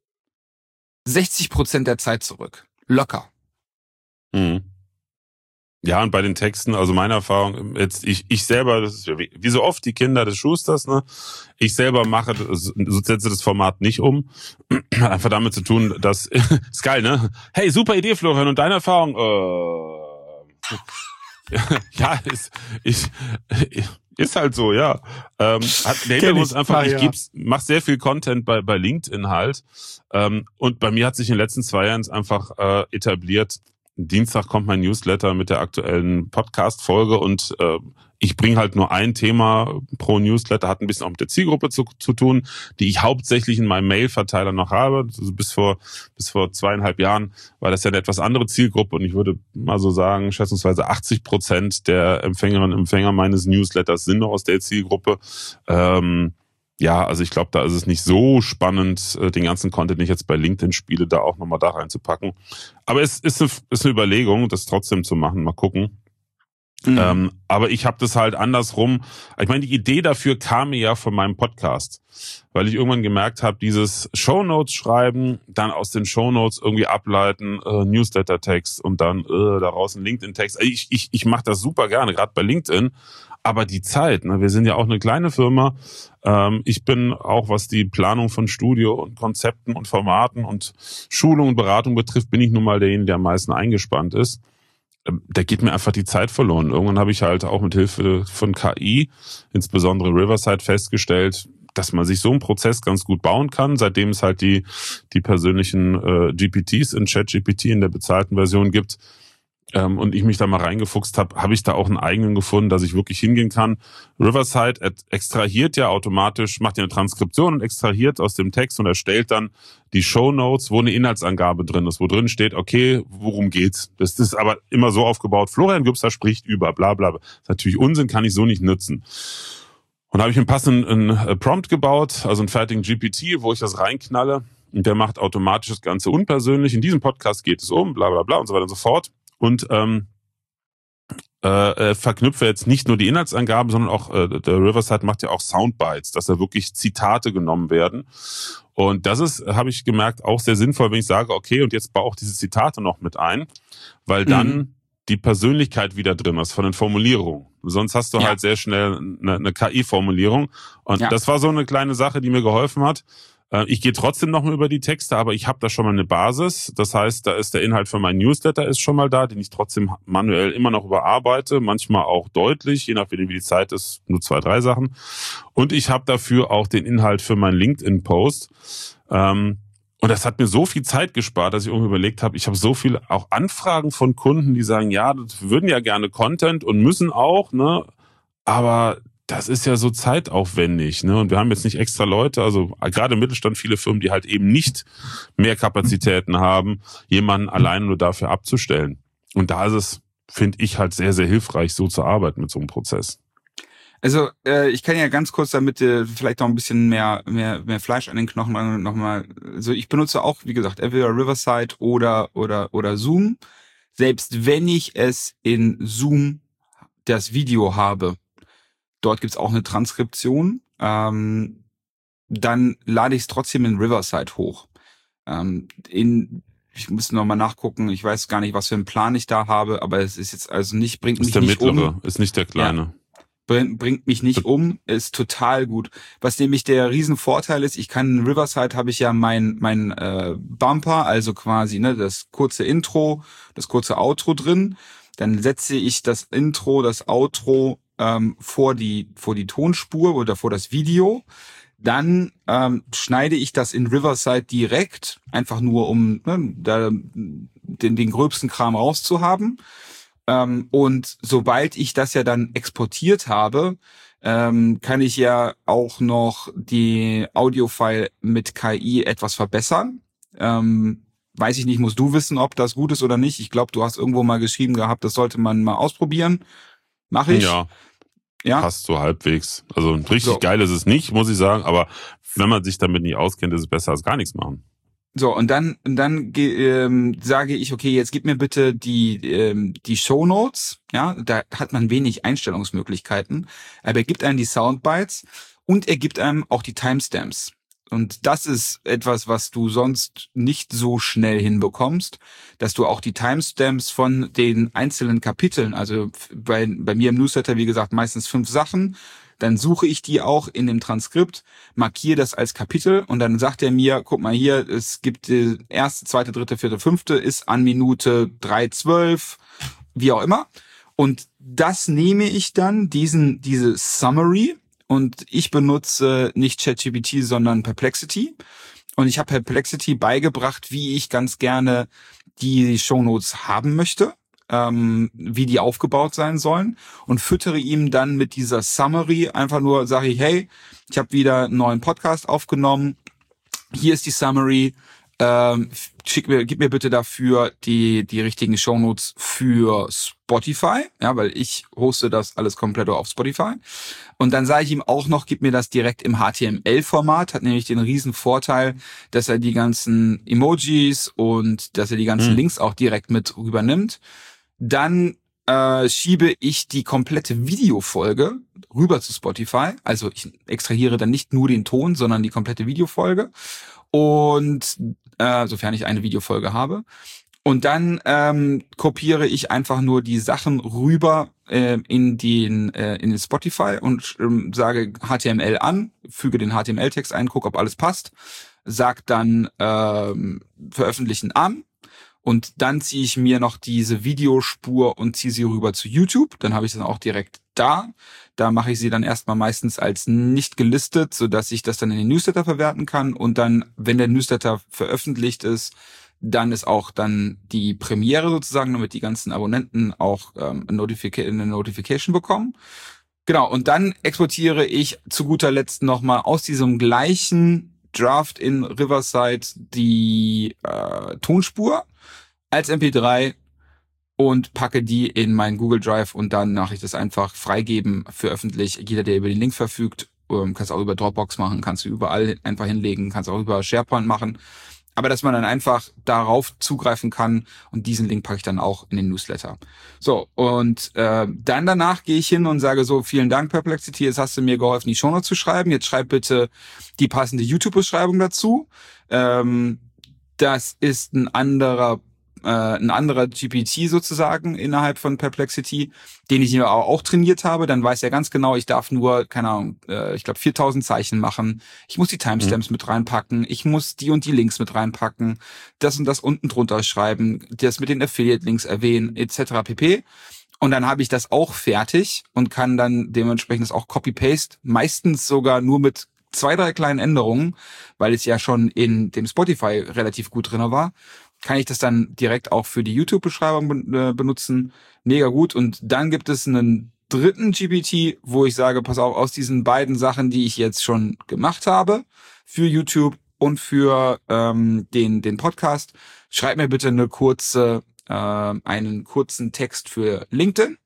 sechzig Prozent der Zeit zurück. Locker. Mhm. Ja, und bei den Texten, also meine Erfahrung, jetzt ich ich selber, das ist ja wie, wie so oft die Kinder des Schusters, ne? Ich selber mache, so setze das Format nicht um. Einfach damit zu tun, dass, ist geil, ne? Hey, super Idee, Florian, und deine Erfahrung? Äh, ja, ist, ich, ist halt so, ja. Ähm, hat, der Hintergrund ist einfach, ich ja. gebe, mach sehr viel Content bei, bei LinkedIn halt. Ähm, und bei mir hat sich in den letzten zwei Jahren einfach äh, etabliert, Dienstag kommt mein Newsletter mit der aktuellen Podcast-Folge und äh, ich bringe halt nur ein Thema pro Newsletter, hat ein bisschen auch mit der Zielgruppe zu, zu tun, die ich hauptsächlich in meinem Mail-Verteiler noch habe. Also bis vor bis vor zweieinhalb Jahren war das ja eine etwas andere Zielgruppe und ich würde mal so sagen, schätzungsweise achtzig Prozent der Empfängerinnen und Empfänger meines Newsletters sind noch aus der Zielgruppe. Ähm, Ja, also ich glaube, da ist es nicht so spannend, den ganzen Content, den ich jetzt bei LinkedIn spiele, da auch nochmal da reinzupacken. Aber es ist eine, ist eine Überlegung, das trotzdem zu machen. Mal gucken. Mhm. Ähm, aber ich habe das halt andersrum. Ich meine, die Idee dafür kam mir ja von meinem Podcast, weil ich irgendwann gemerkt habe, dieses Shownotes schreiben, dann aus den Shownotes irgendwie ableiten, äh, Newsletter-Text und dann äh, daraus ein LinkedIn-Text. Ich, ich, ich mache das super gerne, gerade bei LinkedIn. Aber die Zeit, ne, wir sind ja auch eine kleine Firma. Ähm, ich bin auch, was die Planung von Studio und Konzepten und Formaten und Schulung und Beratung betrifft, bin ich nun mal derjenige, der am meisten eingespannt ist. Ähm, da geht mir einfach die Zeit verloren. Irgendwann habe ich halt auch mit Hilfe von K I, insbesondere Riverside, festgestellt, dass man sich so einen Prozess ganz gut bauen kann, seitdem es halt die die persönlichen äh, G P Ts in ChatGPT in der bezahlten Version gibt. Ähm, und ich mich da mal reingefuchst habe, habe ich da auch einen eigenen gefunden, dass ich wirklich hingehen kann. Riverside extrahiert ja automatisch, macht ja eine Transkription und extrahiert aus dem Text und erstellt dann die Shownotes, wo eine Inhaltsangabe drin ist, wo drin steht, okay, worum geht's? Das ist aber immer so aufgebaut, Florian Gübster spricht über, bla bla bla. Das ist natürlich Unsinn, kann ich so nicht nutzen. Und da habe ich einen passenden einen Prompt gebaut, also einen fertigen G P T, wo ich das reinknalle und der macht automatisch das Ganze unpersönlich. In diesem Podcast geht es um, bla bla bla und so weiter und so fort. Und ähm, äh, verknüpfe jetzt nicht nur die Inhaltsangaben, sondern auch, äh, der Riverside macht ja auch Soundbites, dass da wirklich Zitate genommen werden. Und das ist, habe ich gemerkt, auch sehr sinnvoll, wenn ich sage, okay, und jetzt baue auch diese Zitate noch mit ein, weil dann mhm. die Persönlichkeit wieder drin ist von den Formulierungen. Sonst hast du ja. halt sehr schnell eine, eine K I-Formulierung. Und ja. das war so eine kleine Sache, die mir geholfen hat. Ich gehe trotzdem noch mal über die Texte, aber ich habe da schon mal eine Basis. Das heißt, da ist der Inhalt für meinen Newsletter ist schon mal da, den ich trotzdem manuell immer noch überarbeite, manchmal auch deutlich, je nachdem wie die Zeit ist, nur zwei, drei Sachen. Und ich habe dafür auch den Inhalt für meinen LinkedIn-Post. Und das hat mir so viel Zeit gespart, dass ich irgendwie überlegt habe, ich habe so viele auch Anfragen von Kunden, die sagen, ja, das würden ja gerne Content und müssen auch, ne, aber das ist ja so zeitaufwendig, ne? Und wir haben jetzt nicht extra Leute, also gerade im Mittelstand viele Firmen, die halt eben nicht mehr Kapazitäten haben, jemanden alleine nur dafür abzustellen. Und da ist es, finde ich, halt sehr, sehr hilfreich, so zu arbeiten mit so einem Prozess. Also äh, ich kann ja ganz kurz, damit äh, vielleicht noch ein bisschen mehr mehr mehr Fleisch an den Knochen nochmal. Also ich benutze auch, wie gesagt, entweder Riverside oder oder oder Zoom. Selbst wenn ich es in Zoom das Video habe, dort gibt's auch eine Transkription. Ähm, dann lade ich es trotzdem in Riverside hoch. Ähm, in, ich muss noch mal nachgucken. Ich weiß gar nicht, was für einen Plan ich da habe, aber es ist jetzt also nicht bringt mich nicht um. Ist der mittlere, ist nicht der kleine. Ja, bring, bringt mich nicht um, ist total gut. Was nämlich der Riesenvorteil ist, ich kann in Riverside habe ich ja mein mein äh, Bumper, also quasi ne das kurze Intro, das kurze Outro drin. Dann setze ich das Intro, das Outro ähm, vor die vor die Tonspur oder vor das Video. Dann ähm, schneide ich das in Riverside direkt, einfach nur um ne, da, den, den gröbsten Kram rauszuhaben. Ähm, und sobald ich das ja dann exportiert habe, ähm, kann ich ja auch noch die Audiofile mit K I etwas verbessern. Ähm, weiß ich nicht, musst du wissen, ob das gut ist oder nicht. Ich glaube, du hast irgendwo mal geschrieben gehabt, das sollte man mal ausprobieren. Mach ich. Ja. Ja. Passt so halbwegs. Also richtig so. Geil ist es nicht, muss ich sagen, aber wenn man sich damit nicht auskennt, ist es besser als gar nichts machen. So, und dann und dann ähm, sage ich, okay, jetzt gib mir bitte die ähm, die Shownotes, ja, da hat man wenig Einstellungsmöglichkeiten, aber er gibt einem die Soundbites und er gibt einem auch die Timestamps. Und das ist etwas, was du sonst nicht so schnell hinbekommst, dass du auch die Timestamps von den einzelnen Kapiteln, also bei, bei mir im Newsletter, wie gesagt, meistens fünf Sachen, dann suche ich die auch in dem Transkript, markiere das als Kapitel und dann sagt er mir, guck mal hier, es gibt die erste, zweite, dritte, vierte, fünfte, ist an Minute drei zwölf, wie auch immer. Und das nehme ich dann, diesen diese Summary, und ich benutze nicht ChatGPT, sondern Perplexity. Und ich habe Perplexity beigebracht, wie ich ganz gerne die Shownotes haben möchte, ähm, wie die aufgebaut sein sollen und füttere ihm dann mit dieser Summary einfach nur, sage ich, hey, ich habe wieder einen neuen Podcast aufgenommen, hier ist die Summary, ähm, schick mir, gib mir bitte dafür die die richtigen Shownotes für Spotify, ja, weil ich hoste das alles komplett auf Spotify. Und dann sage ich ihm auch noch, gib mir das direkt im H T M L-Format, hat nämlich den riesen Vorteil, dass er die ganzen Emojis und dass er die ganzen mhm. Links auch direkt mit rübernimmt. Dann äh, schiebe ich die komplette Videofolge rüber zu Spotify. Also ich extrahiere dann nicht nur den Ton, sondern die komplette Videofolge. Und äh, sofern ich eine Videofolge habe. Und dann ähm, kopiere ich einfach nur die Sachen rüber äh, in den äh, in den Spotify und ähm, sage H T M L an, füge den H T M L-Text ein, gucke, ob alles passt, sag dann ähm, veröffentlichen an. Und dann ziehe ich mir noch diese Videospur und ziehe sie rüber zu YouTube. Dann habe ich das auch direkt da. Da mache ich sie dann erstmal meistens als nicht gelistet, sodass ich das dann in den Newsletter verwerten kann. Und dann, wenn der Newsletter veröffentlicht ist, dann ist auch dann die Premiere sozusagen, damit die ganzen Abonnenten auch ähm, eine, Notific- eine Notification bekommen. Genau, und dann exportiere ich zu guter Letzt nochmal aus diesem gleichen Draft in Riverside die äh, Tonspur als M P drei und packe die in meinen Google Drive und dann mache ich das einfach freigeben für öffentlich. Jeder, der über den Link verfügt, ähm, kannst auch über Dropbox machen, kannst du überall einfach hinlegen, kannst auch über SharePoint machen. Aber dass man dann einfach darauf zugreifen kann und diesen Link packe ich dann auch in den Newsletter. So, und äh, dann danach gehe ich hin und sage so, vielen Dank Perplexity, jetzt hast du mir geholfen, die Shownotes zu schreiben. Jetzt schreib bitte die passende YouTube-Beschreibung dazu. Ähm, das ist ein anderer äh, ein anderer G P T sozusagen innerhalb von Perplexity, den ich mir auch trainiert habe. Dann weiß er ganz genau, ich darf nur, keine Ahnung, äh, ich glaube viertausend Zeichen machen. Ich muss die Timestamps mhm. mit reinpacken. Ich muss die und die Links mit reinpacken. Das und das unten drunter schreiben. Das mit den Affiliate-Links erwähnen, et cetera pp. Und dann habe ich das auch fertig und kann dann dementsprechend das auch Copy-Paste, meistens sogar nur mit zwei, drei kleinen Änderungen, weil es ja schon in dem Spotify relativ gut drin war, kann ich das dann direkt auch für die YouTube-Beschreibung benutzen. Mega gut. Und dann gibt es einen dritten G P T, wo ich sage, pass auf, aus diesen beiden Sachen, die ich jetzt schon gemacht habe, für YouTube und für ähm, den den Podcast, schreib mir bitte eine kurze, äh, einen kurzen Text für LinkedIn.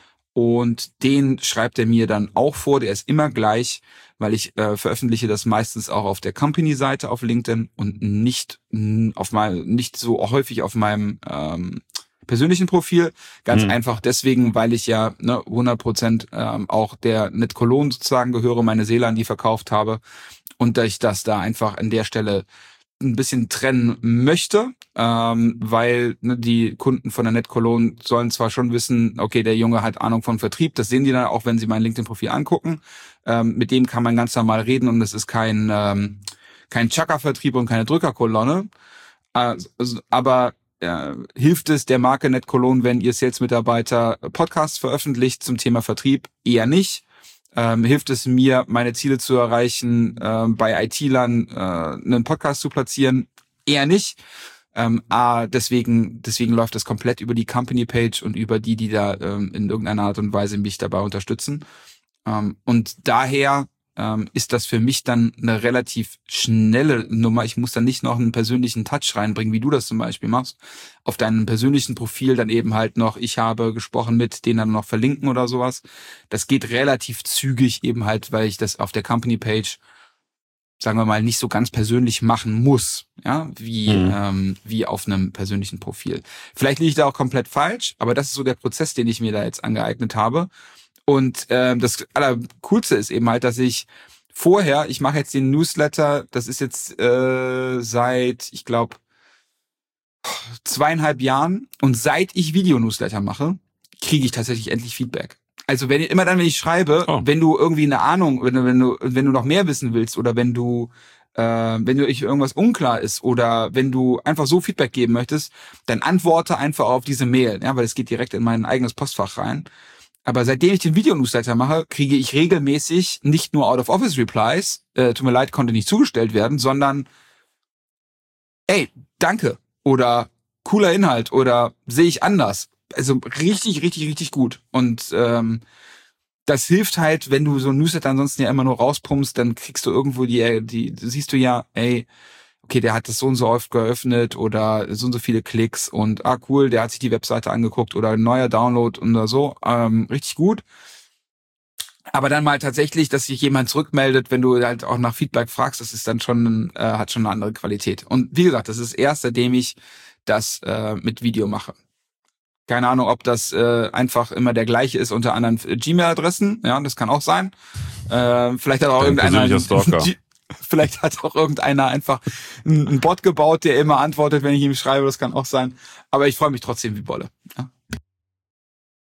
Und den schreibt er mir dann auch vor, der ist immer gleich, weil ich äh, veröffentliche das meistens auch auf der Company-Seite auf LinkedIn und nicht mh, auf mein, nicht so häufig auf meinem ähm, persönlichen Profil. Ganz mhm. einfach deswegen, weil ich ja ne, hundert Prozent ähm, auch der NetCologne sozusagen gehöre, meine Seele an die verkauft habe und dass ich das da einfach an der Stelle ein bisschen trennen möchte, ähm, weil ne, die Kunden von der NetCologne sollen zwar schon wissen, okay, der Junge hat Ahnung von Vertrieb, das sehen die dann auch, wenn sie mein LinkedIn-Profil angucken. Ähm, mit dem kann man ganz normal reden und es ist kein ähm, kein Chaka-Vertrieb und keine Drückerkolonne. Äh, aber äh, hilft es der Marke NetCologne, wenn ihr Sales-Mitarbeiter Podcasts veröffentlicht zum Thema Vertrieb? Eher nicht. Ähm, hilft es mir, meine Ziele zu erreichen, äh, bei I T-Lern äh, einen Podcast zu platzieren? Eher nicht. Ähm, ah, deswegen, deswegen läuft das komplett über die Company-Page und über die, die da ähm, in irgendeiner Art und Weise mich dabei unterstützen. Ähm, und daher ähm, ist das für mich dann eine relativ schnelle Nummer. Ich muss dann nicht noch einen persönlichen Touch reinbringen, wie du das zum Beispiel machst. Auf deinem persönlichen Profil dann eben halt noch, ich habe gesprochen mit, den dann noch verlinken oder sowas. Das geht relativ zügig eben halt, weil ich das auf der Company-Page, sagen wir mal, nicht so ganz persönlich machen muss, ja, wie mhm. ähm, wie auf einem persönlichen Profil. Vielleicht liege ich da auch komplett falsch, aber das ist so der Prozess, den ich mir da jetzt angeeignet habe. Und ähm, das Allercoolste ist eben halt, dass ich vorher, ich mache jetzt den Newsletter, das ist jetzt äh, seit, ich glaube, zweieinhalb Jahren. Und seit ich Video-Newsletter mache, kriege ich tatsächlich endlich Feedback. Also wenn immer dann, wenn ich schreibe, oh. wenn du irgendwie eine Ahnung, wenn du, wenn du, wenn du noch mehr wissen willst oder wenn du, äh, wenn du irgendwas unklar ist oder wenn du einfach so Feedback geben möchtest, dann antworte einfach auf diese Mail, ja, weil es geht direkt in mein eigenes Postfach rein. Aber seitdem ich den Video-Newsletter mache, kriege ich regelmäßig nicht nur Out-of-Office-Replies, äh, tut mir leid, konnte nicht zugestellt werden, sondern ey, danke oder cooler Inhalt oder sehe ich anders. Also richtig, richtig, richtig gut. Und ähm, das hilft halt, wenn du so ein Newsletter ansonsten ja immer nur rauspumpst, dann kriegst du irgendwo die, die siehst du ja, ey, okay, der hat das so und so oft geöffnet oder so und so viele Klicks und ah cool, der hat sich die Webseite angeguckt oder ein neuer Download oder so, ähm, richtig gut. Aber dann mal tatsächlich, dass sich jemand zurückmeldet, wenn du halt auch nach Feedback fragst, das ist dann schon, äh, hat schon eine andere Qualität. Und wie gesagt, das ist erst, seitdem ich das äh, mit Video mache. Keine Ahnung, ob das äh, einfach immer der gleiche ist unter anderen Gmail-Adressen. Ja, das kann auch sein. Äh, vielleicht hat auch Dein irgendeiner Vielleicht hat auch irgendeiner einfach einen Bot gebaut, der immer antwortet, wenn ich ihm schreibe. Das kann auch sein. Aber ich freue mich trotzdem wie Bolle. Ja.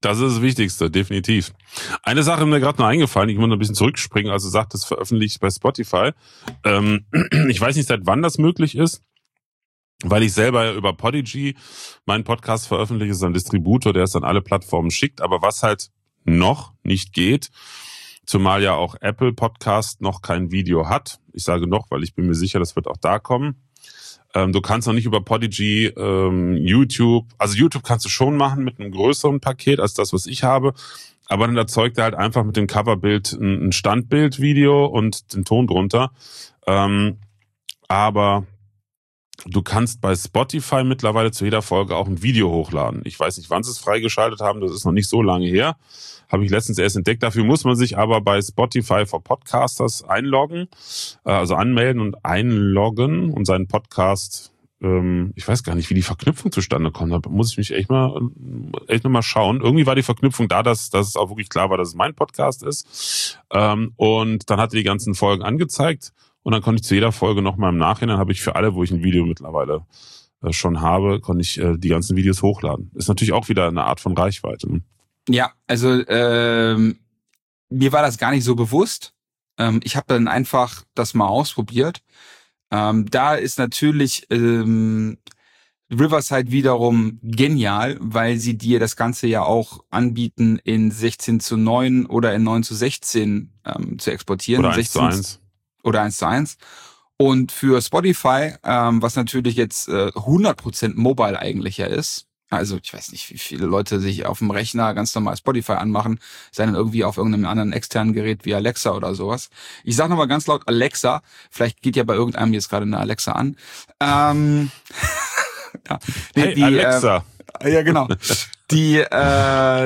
Das ist das Wichtigste, definitiv. Eine Sache ist mir gerade noch eingefallen, ich muss noch ein bisschen zurückspringen, also sagt es veröffentlicht bei Spotify. Ähm, ich weiß nicht, seit wann das möglich ist, weil ich selber ja über Podigy meinen Podcast veröffentliche, ist ein Distributor, der es an alle Plattformen schickt, aber was halt noch nicht geht, zumal ja auch Apple Podcast noch kein Video hat. Ich sage noch, weil ich bin mir sicher, das wird auch da kommen. Ähm, du kannst noch nicht über Podigy, ähm, YouTube, also YouTube kannst du schon machen mit einem größeren Paket als das, was ich habe, aber dann erzeugt er halt einfach mit dem Coverbild ein, ein Standbildvideo und den Ton drunter. Ähm, aber du kannst bei Spotify mittlerweile zu jeder Folge auch ein Video hochladen. Ich weiß nicht, wann sie es freigeschaltet haben, das ist noch nicht so lange her. Habe ich letztens erst entdeckt. Dafür muss man sich aber bei Spotify for Podcasters einloggen, also anmelden und einloggen und seinen Podcast, ähm, ich weiß gar nicht, wie die Verknüpfung zustande kommt. Da muss ich mich echt mal, echt noch mal schauen. Irgendwie war die Verknüpfung da, dass, dass es auch wirklich klar war, dass es mein Podcast ist. Ähm, und dann hat er die ganzen Folgen angezeigt und dann konnte ich zu jeder Folge nochmal im Nachhinein, habe ich für alle, wo ich ein Video mittlerweile äh, schon habe, konnte ich äh, die ganzen Videos hochladen. Ist natürlich auch wieder eine Art von Reichweite. Ne? Ja, also ähm, mir war das gar nicht so bewusst. Ähm, ich habe dann einfach das mal ausprobiert. Ähm, da ist natürlich ähm, Riverside wiederum genial, weil sie dir das Ganze ja auch anbieten, in sechzehn zu neun oder in neun zu sechzehn ähm, zu exportieren. Oder eins zu eins. Oder eins zu eins. Und für Spotify, ähm, was natürlich jetzt äh, hundert Prozent mobile eigentlich ja ist, also ich weiß nicht, wie viele Leute sich auf dem Rechner ganz normal Spotify anmachen, sei dann irgendwie auf irgendeinem anderen externen Gerät wie Alexa oder sowas. Ich sage nochmal ganz laut Alexa, vielleicht geht ja bei irgendeinem jetzt gerade eine Alexa an. Ähm, ja, nee, hey die, Alexa. Äh, ja, genau. Die, äh,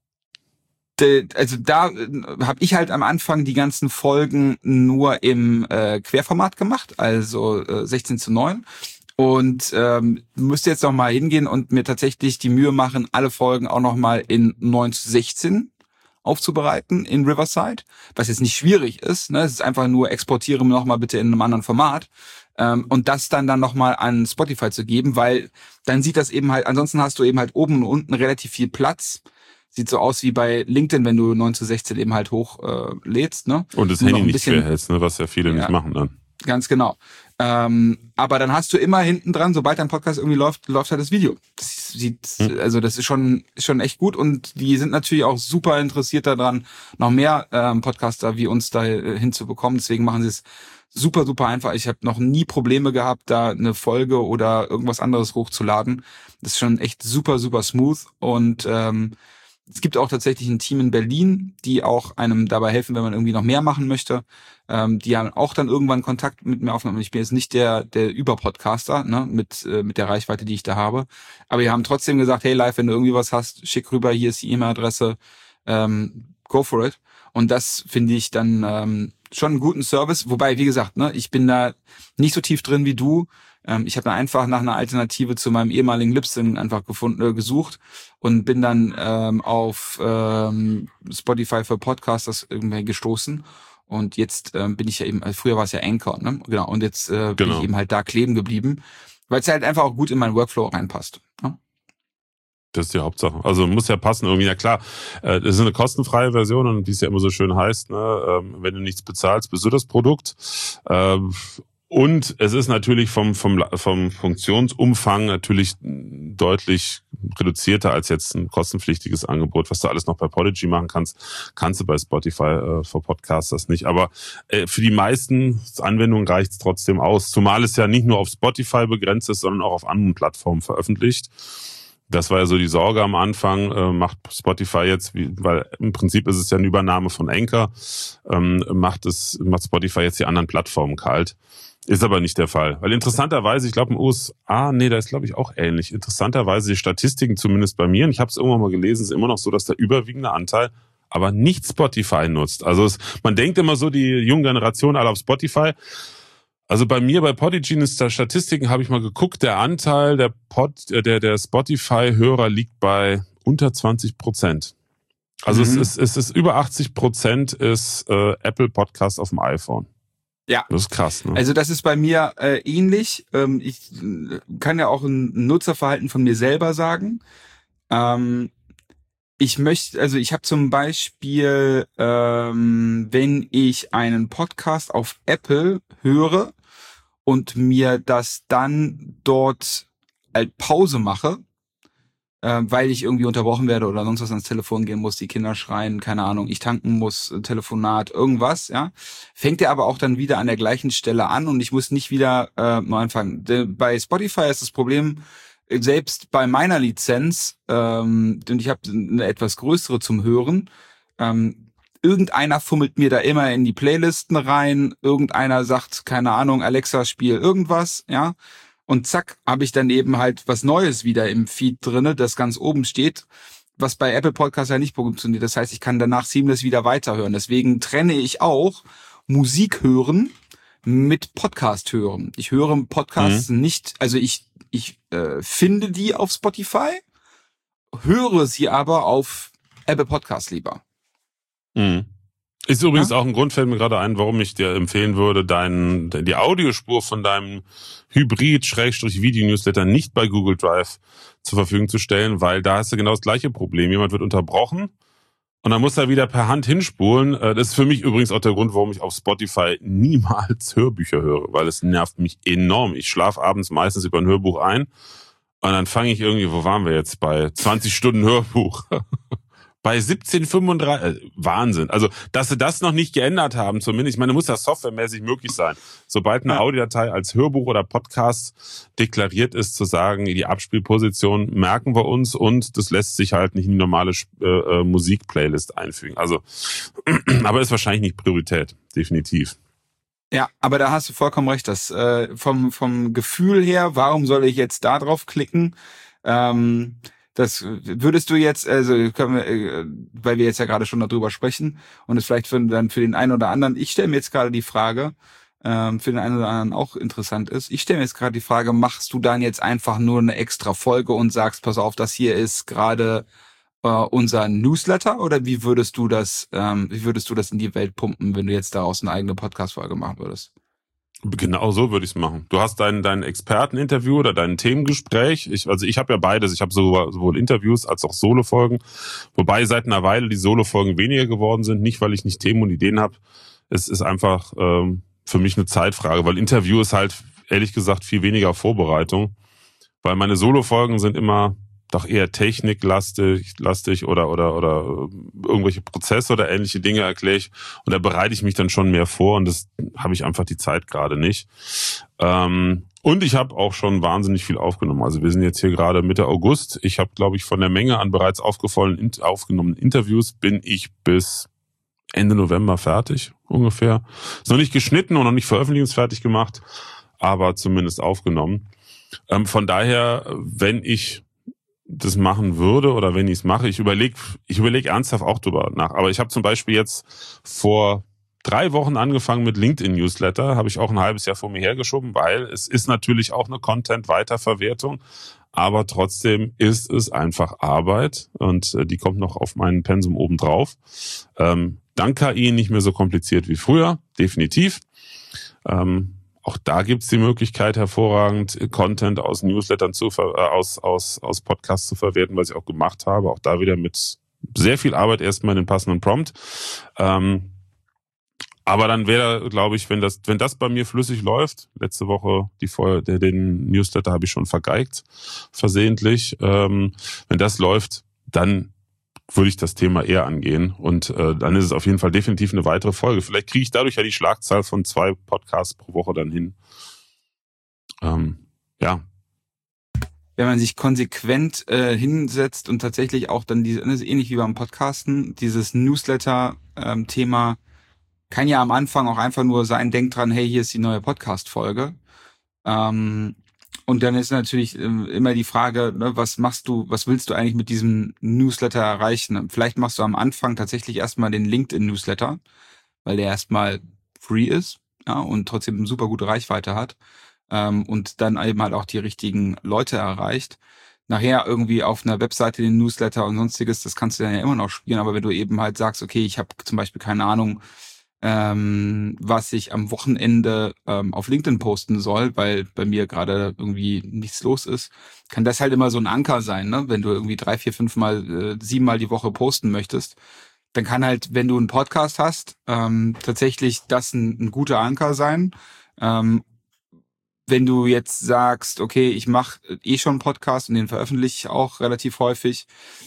die, also da äh, habe ich halt am Anfang die ganzen Folgen nur im äh, Querformat gemacht, also äh, sechzehn zu neun. Und ähm, müsste jetzt noch mal hingehen und mir tatsächlich die Mühe machen, alle Folgen auch noch mal in neun zu sechzehn aufzubereiten in Riverside, was jetzt nicht schwierig ist. Ne? Es ist einfach nur, exportiere noch mal bitte in einem anderen Format ähm, und das dann dann noch mal an Spotify zu geben, weil dann sieht das eben halt, ansonsten hast du eben halt oben und unten relativ viel Platz. Sieht so aus wie bei LinkedIn, wenn du neun zu sechzehn eben halt hoch äh, lädst. Ne? Und das Handy nicht quer hältst, ne? Was ja viele ja nicht machen dann. Ganz genau. Ähm, aber dann hast du immer hinten dran, sobald dein Podcast irgendwie läuft, läuft halt das Video. Das sieht, also das ist schon, ist schon echt gut und die sind natürlich auch super interessiert daran, noch mehr ähm, Podcaster wie uns da äh, hinzubekommen. Deswegen machen sie es super, super einfach. Ich habe noch nie Probleme gehabt, da eine Folge oder irgendwas anderes hochzuladen. Das ist schon echt super, super smooth und ähm, es gibt auch tatsächlich ein Team in Berlin, die auch einem dabei helfen, wenn man irgendwie noch mehr machen möchte. Ähm, die haben auch dann irgendwann Kontakt mit mir aufgenommen. Ich bin jetzt nicht der der Überpodcaster, ne, mit äh, mit der Reichweite, die ich da habe. Aber die haben trotzdem gesagt, hey Live, wenn du irgendwie was hast, schick rüber, hier ist die E-Mail-Adresse, ähm, go for it. Und das finde ich dann ähm, schon einen guten Service. Wobei, wie gesagt, ne, ich bin da nicht so tief drin wie du. Ähm, ich habe dann einfach nach einer Alternative zu meinem ehemaligen Libsyn einfach gefunden, äh, gesucht und bin dann ähm, auf ähm, Spotify für Podcasters irgendwie gestoßen. Und jetzt ähm, bin ich ja eben, also früher war es ja Anchor, ne? Genau. Und jetzt äh, bin Genau. ich eben halt da kleben geblieben, weil es halt einfach auch gut in meinen Workflow reinpasst. Ne? Das ist die Hauptsache. Also muss ja passen irgendwie. Ja klar, äh, das ist eine kostenfreie Version und wie es ja immer so schön heißt, ne, ähm, wenn du nichts bezahlst, bist du das Produkt. Ähm, und es ist natürlich vom vom vom Funktionsumfang natürlich deutlich reduzierter als jetzt ein kostenpflichtiges Angebot, was du alles noch bei Podigy machen kannst, kannst du bei Spotify äh, für Podcasters nicht. Aber äh, für die meisten Anwendungen reicht es trotzdem aus, zumal es ja nicht nur auf Spotify begrenzt ist, sondern auch auf anderen Plattformen veröffentlicht. Das war ja so die Sorge am Anfang, äh, macht Spotify jetzt, wie, weil im Prinzip ist es ja eine Übernahme von Anchor, ähm, macht es macht Spotify jetzt die anderen Plattformen kalt. Ist aber nicht der Fall. Weil interessanterweise, ich glaube in den U S A, nee, da ist glaube ich auch ähnlich. Interessanterweise die Statistiken zumindest bei mir, und ich habe es irgendwann mal gelesen, ist immer noch so, dass der überwiegende Anteil aber nicht Spotify nutzt. Also es, man denkt immer so, die junge Generation alle auf Spotify. Also bei mir, bei Podigy ist der Statistiken, habe ich mal geguckt, der Anteil der Pod, der, der Spotify-Hörer liegt bei unter zwanzig Prozent. Also mhm. es ist, es ist über achtzig Prozent ist äh, Apple Podcast auf dem iPhone. Ja. Das ist krass, ne? Also das ist bei mir äh, ähnlich. Ähm, ich kann ja auch ein Nutzerverhalten von mir selber sagen. Ähm, ich möchte, also ich habe zum Beispiel, ähm, wenn ich einen Podcast auf Apple höre und mir das dann dort als Pause mache, äh, weil ich irgendwie unterbrochen werde oder sonst was ans Telefon gehen muss, die Kinder schreien, keine Ahnung, ich tanken muss, Telefonat, irgendwas, ja, fängt er aber auch dann wieder an der gleichen Stelle an und ich muss nicht wieder äh, neu anfangen. De, bei Spotify ist das Problem, selbst bei meiner Lizenz, ähm, und ich habe eine etwas größere zum Hören, ähm, irgendeiner fummelt mir da immer in die Playlisten rein, irgendeiner sagt, keine Ahnung, Alexa, spiel irgendwas, ja, und zack, habe ich dann eben halt was Neues wieder im Feed drinne, das ganz oben steht, was bei Apple Podcasts ja nicht funktioniert. Das heißt, ich kann danach seamless wieder weiterhören. Deswegen trenne ich auch Musik hören mit Podcast hören. Ich höre Podcasts mhm. nicht, also ich ich äh, finde die auf Spotify, höre sie aber auf Apple Podcasts lieber. Mhm. Ist übrigens ja? auch ein Grund, fällt mir gerade ein, warum ich dir empfehlen würde, dein, die Audiospur von deinem Hybrid-Video-Newsletter nicht bei Google Drive zur Verfügung zu stellen, weil da hast du genau das gleiche Problem. Jemand wird unterbrochen und dann muss er wieder per Hand hinspulen. Das ist für mich übrigens auch der Grund, warum ich auf Spotify niemals Hörbücher höre, weil es nervt mich enorm. Ich schlafe abends meistens über ein Hörbuch ein und dann fange ich irgendwie, wo waren wir jetzt, bei zwanzig Stunden Hörbuch. Bei siebzehn fünfunddreißig, äh, Wahnsinn. Also, dass sie das noch nicht geändert haben, zumindest, ich meine, muss das softwaremäßig möglich sein. Sobald eine ja. Audiodatei als Hörbuch oder Podcast deklariert ist, zu sagen, die Abspielposition merken wir uns und das lässt sich halt nicht in die normale äh, Musikplaylist einfügen. Also, aber ist wahrscheinlich nicht Priorität, definitiv. Ja, aber da hast du vollkommen recht. Das äh, vom vom Gefühl her, warum soll ich jetzt da drauf klicken? Ähm, Das würdest du jetzt, also können wir, weil wir jetzt ja gerade schon darüber sprechen und es vielleicht für, dann für den einen oder anderen, ich stelle mir jetzt gerade die Frage, ähm, für den einen oder anderen auch interessant ist, ich stelle mir jetzt gerade die Frage, machst du dann jetzt einfach nur eine extra Folge und sagst, pass auf, das hier ist gerade äh, unser Newsletter, oder wie würdest du das, ähm, wie würdest du das in die Welt pumpen, wenn du jetzt daraus eine eigene Podcast-Folge machen würdest? Genau so würde ich es machen. Du hast dein dein Experteninterview oder dein Themengespräch. Ich, also ich habe ja beides. Ich habe sowohl, sowohl Interviews als auch Solofolgen. Wobei seit einer Weile die Solofolgen weniger geworden sind. Nicht, weil ich nicht Themen und Ideen habe. Es ist einfach ähm, für mich eine Zeitfrage, weil Interview ist halt ehrlich gesagt viel weniger Vorbereitung. Weil meine Solofolgen sind immer doch eher techniklastig lastig oder oder oder irgendwelche Prozesse oder ähnliche Dinge erkläre ich und da bereite ich mich dann schon mehr vor und das habe ich einfach die Zeit gerade nicht. Ähm, und ich habe auch schon wahnsinnig viel aufgenommen. Also wir sind jetzt hier gerade Mitte August. Ich habe, glaube ich, von der Menge an bereits aufgefallenen, aufgenommenen Interviews bin ich bis Ende November fertig ungefähr. Ist noch nicht geschnitten und noch nicht veröffentlichungsfertig gemacht, aber zumindest aufgenommen. Ähm, von daher, wenn ich das machen würde oder wenn ich es mache, ich überlege ich überlege ernsthaft auch drüber nach. Aber ich habe zum Beispiel jetzt vor drei Wochen angefangen mit LinkedIn-Newsletter, habe ich auch ein halbes Jahr vor mir hergeschoben, weil es ist natürlich auch eine Content-Weiterverwertung, aber trotzdem ist es einfach Arbeit und äh, die kommt noch auf meinen Pensum obendrauf. Ähm, dank K I nicht mehr so kompliziert wie früher, definitiv. Ähm, Auch da gibt's die Möglichkeit, hervorragend Content aus Newslettern zu ver- äh, aus aus aus Podcasts zu verwerten, was ich auch gemacht habe. Auch da wieder mit sehr viel Arbeit erstmal den passenden Prompt. Ähm, aber dann wäre, glaube ich, wenn das wenn das bei mir flüssig läuft, letzte Woche die Voll- der, den Newsletter habe ich schon vergeigt, versehentlich. Ähm, wenn das läuft, dann würde ich das Thema eher angehen und äh, dann ist es auf jeden Fall definitiv eine weitere Folge. Vielleicht kriege ich dadurch ja die Schlagzahl von zwei Podcasts pro Woche dann hin. Ähm, ja. Wenn man sich konsequent äh, hinsetzt und tatsächlich auch dann diese, das ist ähnlich wie beim Podcasten, dieses Newsletter-Thema ähm, kann ja am Anfang auch einfach nur sein, denk dran, hey, hier ist die neue Podcast-Folge. Ähm, Und dann ist natürlich immer die Frage, ne, was machst du, was willst du eigentlich mit diesem Newsletter erreichen? Vielleicht machst du am Anfang tatsächlich erstmal den LinkedIn-Newsletter, weil der erstmal free ist, ja, und trotzdem eine super gute Reichweite hat, ähm, und dann eben halt auch die richtigen Leute erreicht. Nachher irgendwie auf einer Webseite den Newsletter und sonstiges, das kannst du dann ja immer noch spielen, aber wenn du eben halt sagst, okay, ich habe zum Beispiel keine Ahnung, ähm, was ich am Wochenende ähm, auf LinkedIn posten soll, weil bei mir gerade irgendwie nichts los ist, kann das halt immer so ein Anker sein, ne? Wenn du irgendwie drei, vier, fünf Mal, äh, sieben Mal die Woche posten möchtest, dann kann halt, wenn du einen Podcast hast, ähm, tatsächlich das ein, ein guter Anker sein. Ähm, wenn du jetzt sagst, okay, ich mache eh schon einen Podcast und den veröffentliche ich auch relativ häufig,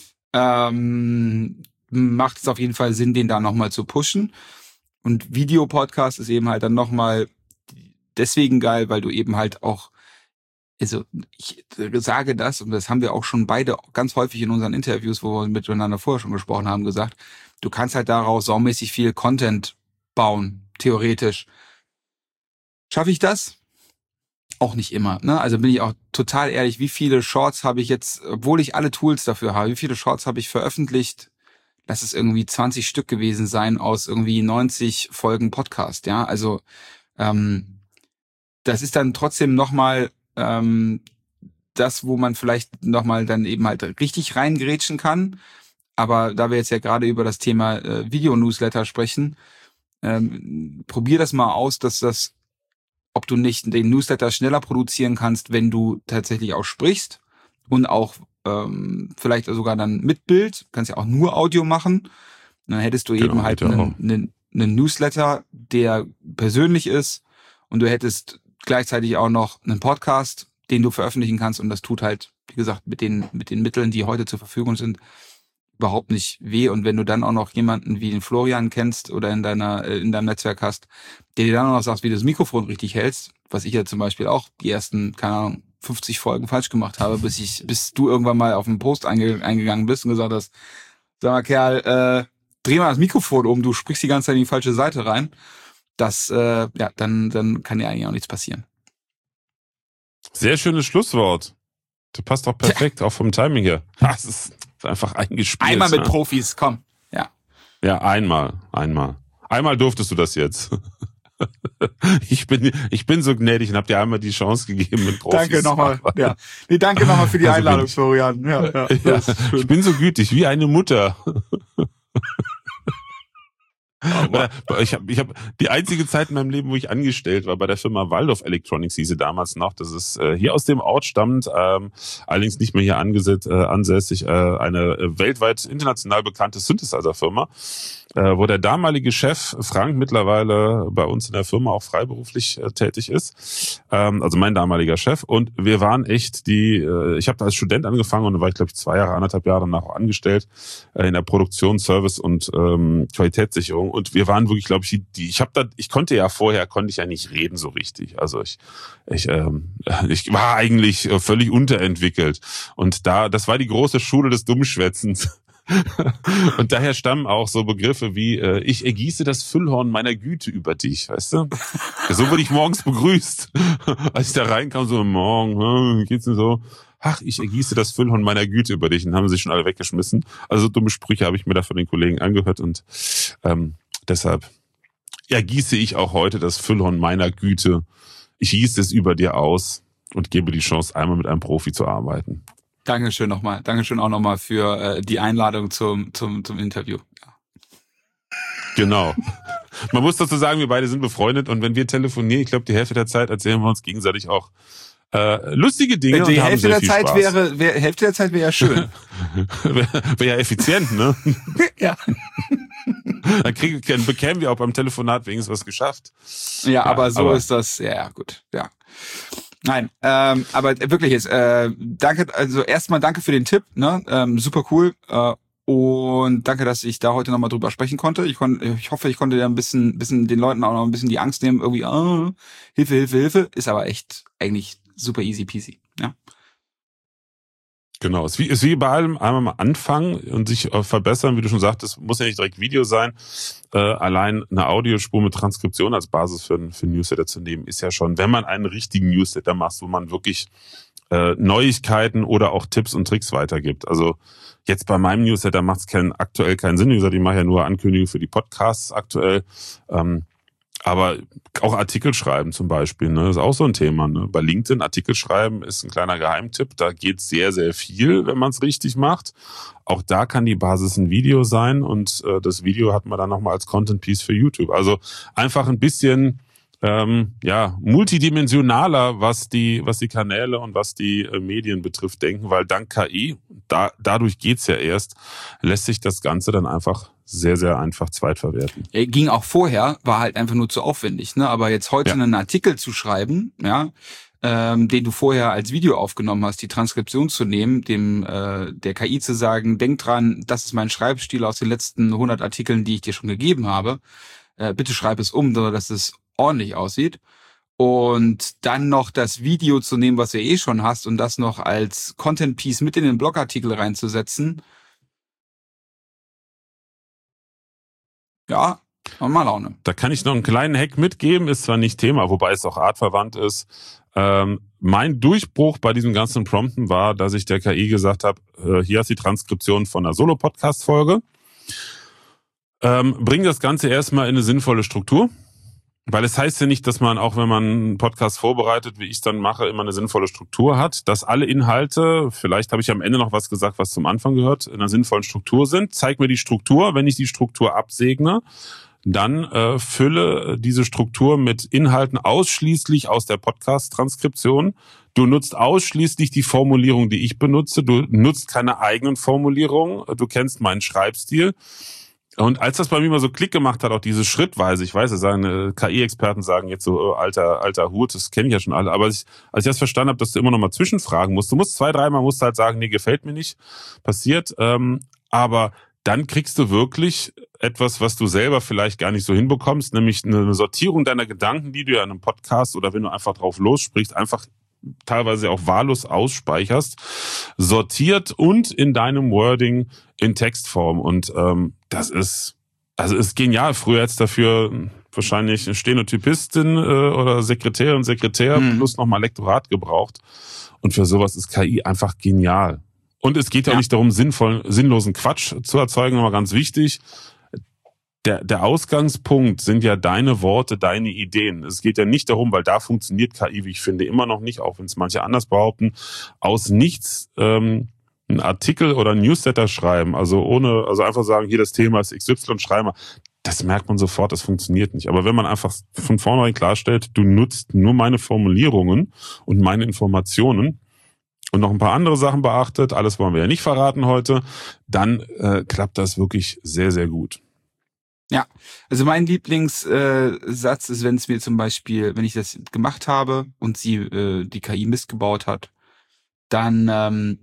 ähm, macht es auf jeden Fall Sinn, den da nochmal zu pushen. Und Videopodcast ist eben halt dann nochmal deswegen geil, weil du eben halt auch, also ich sage das, und das haben wir auch schon beide ganz häufig in unseren Interviews, wo wir miteinander vorher schon gesprochen haben, gesagt, du kannst halt daraus saumäßig viel Content bauen, theoretisch. Schaffe ich das? Auch nicht immer, ne? Also bin ich auch total ehrlich, wie viele Shorts habe ich jetzt, obwohl ich alle Tools dafür habe, wie viele Shorts habe ich veröffentlicht? Lass es irgendwie zwanzig Stück gewesen sein aus irgendwie neunzig Folgen Podcast, ja? Also ähm, das ist dann trotzdem nochmal ähm, das, wo man vielleicht nochmal dann eben halt richtig reingrätschen kann. Aber da wir jetzt ja gerade über das Thema äh, Video-Newsletter sprechen, ähm, probier das mal aus, dass das, ob du nicht den Newsletter schneller produzieren kannst, wenn du tatsächlich auch sprichst und auch ähm, vielleicht sogar dann mit Bild, kannst ja auch nur Audio machen. Und dann hättest du Genau, eben halt ja einen, einen, einen Newsletter, der persönlich ist, und du hättest gleichzeitig auch noch einen Podcast, den du veröffentlichen kannst, und das tut halt, wie gesagt, mit den mit den Mitteln, die heute zur Verfügung sind, überhaupt nicht weh. Und wenn du dann auch noch jemanden wie den Florian kennst oder in deiner in deinem Netzwerk hast, der dir dann auch noch sagt, wie du das Mikrofon richtig hältst, was ich ja zum Beispiel auch die ersten, keine Ahnung, fünfzig Folgen falsch gemacht habe, bis ich, bis du irgendwann mal auf einen Post einge, eingegangen bist und gesagt hast, sag mal, Kerl, äh, dreh mal das Mikrofon um, du sprichst die ganze Zeit in die falsche Seite rein. Das, äh, ja, dann, dann kann dir eigentlich auch nichts passieren. Sehr schönes Schlusswort. Du passt doch perfekt, ja. Auch vom Timing her. Das ist einfach eingespielt. Einmal mit ne? Profis, komm. Ja. Ja, einmal, einmal. Einmal durftest du das jetzt. Ich bin, ich bin so gnädig und hab dir einmal die Chance gegeben mit Profis. Danke nochmal. Ja. Nee, danke nochmal für die Also Einladung, ich, Florian. Ja, ja, ja, ich bin so gütig wie eine Mutter. Oder, ich habe ich hab die einzige Zeit in meinem Leben, wo ich angestellt war, bei der Firma Waldorf Electronics, hieß sie damals noch. Das ist äh, hier aus dem Ort stammt, ähm, allerdings nicht mehr hier angesetzt, äh, ansässig, äh, eine weltweit international bekannte Synthesizer-Firma, äh, wo der damalige Chef Frank mittlerweile bei uns in der Firma auch freiberuflich äh, tätig ist. Ähm, also mein damaliger Chef. Und wir waren echt die, äh, ich habe da als Student angefangen und dann war ich, glaube ich, zwei Jahre, anderthalb Jahre danach auch angestellt äh, in der Produktion, Service und ähm, Qualitätssicherung. Und wir waren wirklich, glaube ich, die. Ich habe da, ich konnte ja vorher, konnte ich ja nicht reden so richtig. Also ich, ich, ähm, ich war eigentlich völlig unterentwickelt. Und da, das war die große Schule des Dummschwätzens. Und daher stammen auch so Begriffe wie äh, ich ergieße das Füllhorn meiner Güte über dich, weißt du? So wurde ich morgens begrüßt, als ich da reinkam, so morgen, hm, wie geht's denn so? Ach, ich ergieße das Füllhorn meiner Güte über dich. Und dann haben sie schon alle weggeschmissen. Also dumme Sprüche habe ich mir da von den Kollegen angehört und ähm, deshalb ergieße ich auch heute das Füllhorn meiner Güte. Ich gieße es über dir aus und gebe die Chance, einmal mit einem Profi zu arbeiten. Dankeschön nochmal. Dankeschön auch nochmal für äh, die Einladung zum, zum, zum Interview. Ja. Genau. Man muss dazu sagen, wir beide sind befreundet und wenn wir telefonieren, ich glaube, die Hälfte der Zeit erzählen wir uns gegenseitig auch äh, lustige Dinge. Die und haben Hälfte sehr der viel Zeit Spaß. wäre, wär, Hälfte der Zeit wäre ja schön. Wäre wär ja effizient, ne? Ja. Dann kriegen, bekämen wir auch beim Telefonat wenigstens was geschafft. Ja, Ja, aber so aber ist das, ja, ja, gut, ja. Nein, ähm, aber wirklich jetzt, äh, danke, also erstmal danke für den Tipp, ne, ähm, super cool, äh, und danke, dass ich da heute nochmal drüber sprechen konnte. Ich konnte, ich hoffe, ich konnte ja ein bisschen, bisschen den Leuten auch noch ein bisschen die Angst nehmen, irgendwie, oh, Hilfe, Hilfe, Hilfe, ist aber echt eigentlich super easy peasy, ja. Genau, es ist wie, ist wie bei allem einmal mal anfangen und sich äh, verbessern, wie du schon sagtest, muss ja nicht direkt Video sein. Äh, allein eine Audiospur mit Transkription als Basis für, für Newsletter zu nehmen, ist ja schon, wenn man einen richtigen Newsletter macht, wo man wirklich äh, Neuigkeiten oder auch Tipps und Tricks weitergibt. Also jetzt bei meinem Newsletter macht es kein, aktuell keinen Sinn. Wie gesagt, ich mache ja nur Ankündigungen für die Podcasts aktuell. Ähm, Aber auch Artikel schreiben zum Beispiel, ne, ist auch so ein Thema. Ne? Bei LinkedIn Artikel schreiben ist ein kleiner Geheimtipp. Da geht sehr, sehr viel, wenn man es richtig macht. Auch da kann die Basis ein Video sein und äh, das Video hat man dann nochmal als Content Piece für YouTube. Also einfach ein bisschen ähm, ja multidimensionaler, was die was die Kanäle und was die äh, Medien betrifft, denken, weil dank K I, da dadurch geht's ja erst, lässt sich das Ganze dann einfach sehr, sehr einfach zweitverwerten. Er ging auch vorher, war halt einfach nur zu aufwendig, ne? Aber jetzt heute ja. einen Artikel zu schreiben, ja, ähm, den du vorher als Video aufgenommen hast, die Transkription zu nehmen, dem äh, der K I zu sagen, denk dran, das ist mein Schreibstil aus den letzten hundert Artikeln, die ich dir schon gegeben habe. Äh, bitte schreib es um, dass es ordentlich aussieht. Und dann noch das Video zu nehmen, was du eh schon hast, und das noch als Content Piece mit in den Blogartikel reinzusetzen. Ja, mal Laune. Da kann ich noch einen kleinen Hack mitgeben, ist zwar nicht Thema, wobei es auch artverwandt ist. Ähm, mein Durchbruch bei diesem ganzen Prompten war, dass ich der K I gesagt habe, äh, hier hast du die Transkription von einer Solo-Podcast-Folge. Ähm, bring das Ganze erstmal in eine sinnvolle Struktur. Weil es heißt ja nicht, dass man, auch wenn man einen Podcast vorbereitet, wie ich es dann mache, immer eine sinnvolle Struktur hat, dass alle Inhalte, vielleicht habe ich am Ende noch was gesagt, was zum Anfang gehört, in einer sinnvollen Struktur sind. Zeig mir die Struktur. Wenn ich die Struktur absegne, dann äh, fülle diese Struktur mit Inhalten ausschließlich aus der Podcast-Transkription. Du nutzt ausschließlich die Formulierung, die ich benutze. Du nutzt keine eigenen Formulierungen. Du kennst meinen Schreibstil. Und als das bei mir mal so Klick gemacht hat, auch diese Schrittweise, ich weiß, es sagen K I-Experten sagen jetzt so, oh, alter alter Hut, das kenne ich ja schon alle, aber als ich, als ich das verstanden habe, dass du immer noch mal zwischenfragen musst, du musst zwei, dreimal musst halt sagen, nee, gefällt mir nicht, passiert, ähm, aber dann kriegst du wirklich etwas, was du selber vielleicht gar nicht so hinbekommst, nämlich eine Sortierung deiner Gedanken, die du ja in einem Podcast oder wenn du einfach drauf lossprichst, einfach teilweise auch wahllos ausspeicherst, sortiert und in deinem Wording in Textform. Und ähm, das ist, also ist genial. Früher hätte es dafür wahrscheinlich eine Stenotypistin äh, oder Sekretärin, Sekretär hm. plus nochmal Lektorat gebraucht. Und für sowas ist K I einfach genial. Und es geht ja, ja. nicht darum, sinnvollen, sinnlosen Quatsch zu erzeugen, aber ganz wichtig, Der, der Ausgangspunkt sind ja deine Worte, deine Ideen. Es geht ja nicht darum, weil da funktioniert K I, wie ich finde, immer noch nicht, auch wenn es manche anders behaupten, aus nichts ähm, einen Artikel oder einen Newsletter schreiben, also ohne, also einfach sagen, hier das Thema ist X Y, schreiben wir. Das merkt man sofort, das funktioniert nicht. Aber wenn man einfach von vornherein klarstellt, du nutzt nur meine Formulierungen und meine Informationen und noch ein paar andere Sachen beachtet, alles wollen wir ja nicht verraten heute, dann äh, klappt das wirklich sehr, sehr gut. Ja, also mein Lieblingssatz äh, ist, wenn es mir zum Beispiel, wenn ich das gemacht habe und sie äh, die K I missgebaut hat, dann ähm,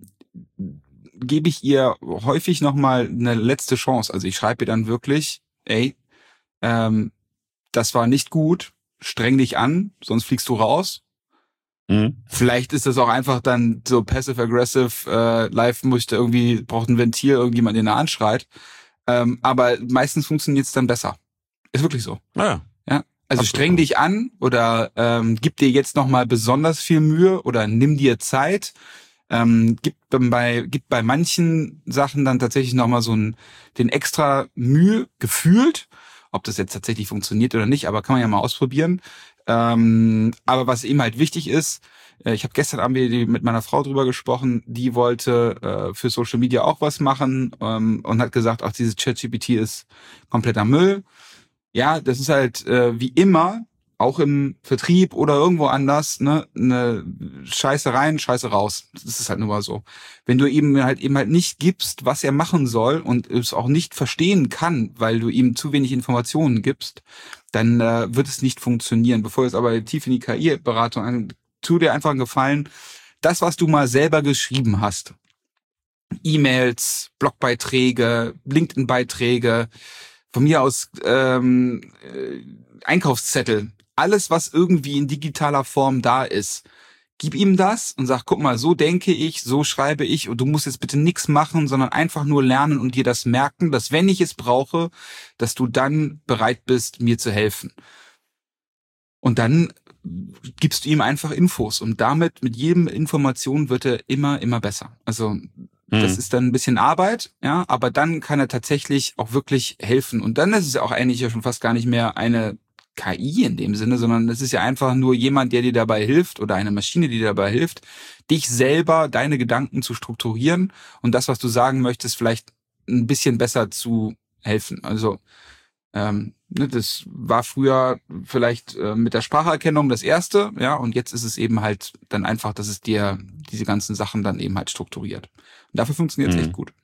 gebe ich ihr häufig nochmal eine letzte Chance. Also ich schreibe ihr dann wirklich, ey, ähm, das war nicht gut, streng dich an, sonst fliegst du raus. Mhm. Vielleicht ist das auch einfach dann so passive-aggressive, äh, live möchte irgendwie, braucht ein Ventil, irgendjemand den er anschreit. Ähm, aber meistens funktioniert es dann besser. Ist wirklich so. Ja. ja? Also Absolut. Streng dich an oder ähm, gib dir jetzt nochmal besonders viel Mühe oder nimm dir Zeit. Ähm, gib bei gib bei manchen Sachen dann tatsächlich nochmal so einen, den extra Mühe gefühlt. Ob das jetzt tatsächlich funktioniert oder nicht, aber kann man ja mal ausprobieren. Ähm, aber was eben halt wichtig ist, äh, ich habe gestern Abend mit meiner Frau drüber gesprochen, die wollte äh, für Social Media auch was machen ähm, und hat gesagt, ach, dieses ChatGPT ist kompletter Müll. Ja, das ist halt äh, wie immer, auch im Vertrieb oder irgendwo anders, ne, eine Scheiße rein, Scheiße raus. Das ist halt nur mal so. Wenn du ihm halt eben halt nicht gibst, was er machen soll und es auch nicht verstehen kann, weil du ihm zu wenig Informationen gibst, dann äh, wird es nicht funktionieren. Bevor es aber tief in die K I-Beratung an, tu dir einfach einen Gefallen. Das, was du mal selber geschrieben hast, E-Mails, Blogbeiträge, LinkedIn-Beiträge, von mir aus ähm, äh, Einkaufszettel, alles, was irgendwie in digitaler Form da ist, gib ihm das und sag, guck mal, so denke ich, so schreibe ich und du musst jetzt bitte nichts machen, sondern einfach nur lernen und dir das merken, dass wenn ich es brauche, dass du dann bereit bist, mir zu helfen. Und dann gibst du ihm einfach Infos und damit mit jedem Information wird er immer, immer besser. Also das ist dann ein bisschen Arbeit, ja, aber dann kann er tatsächlich auch wirklich helfen. Und dann ist es auch eigentlich ja schon fast gar nicht mehr eine K I in dem Sinne, sondern es ist ja einfach nur jemand, der dir dabei hilft oder eine Maschine, die dir dabei hilft, dich selber, deine Gedanken zu strukturieren und das, was du sagen möchtest, vielleicht ein bisschen besser zu helfen. Also ähm, ne, das war früher vielleicht äh, mit der Spracherkennung das Erste, ja, und jetzt ist es eben halt dann einfach, dass es dir diese ganzen Sachen dann eben halt strukturiert. Und dafür funktioniert es Mhm. echt gut.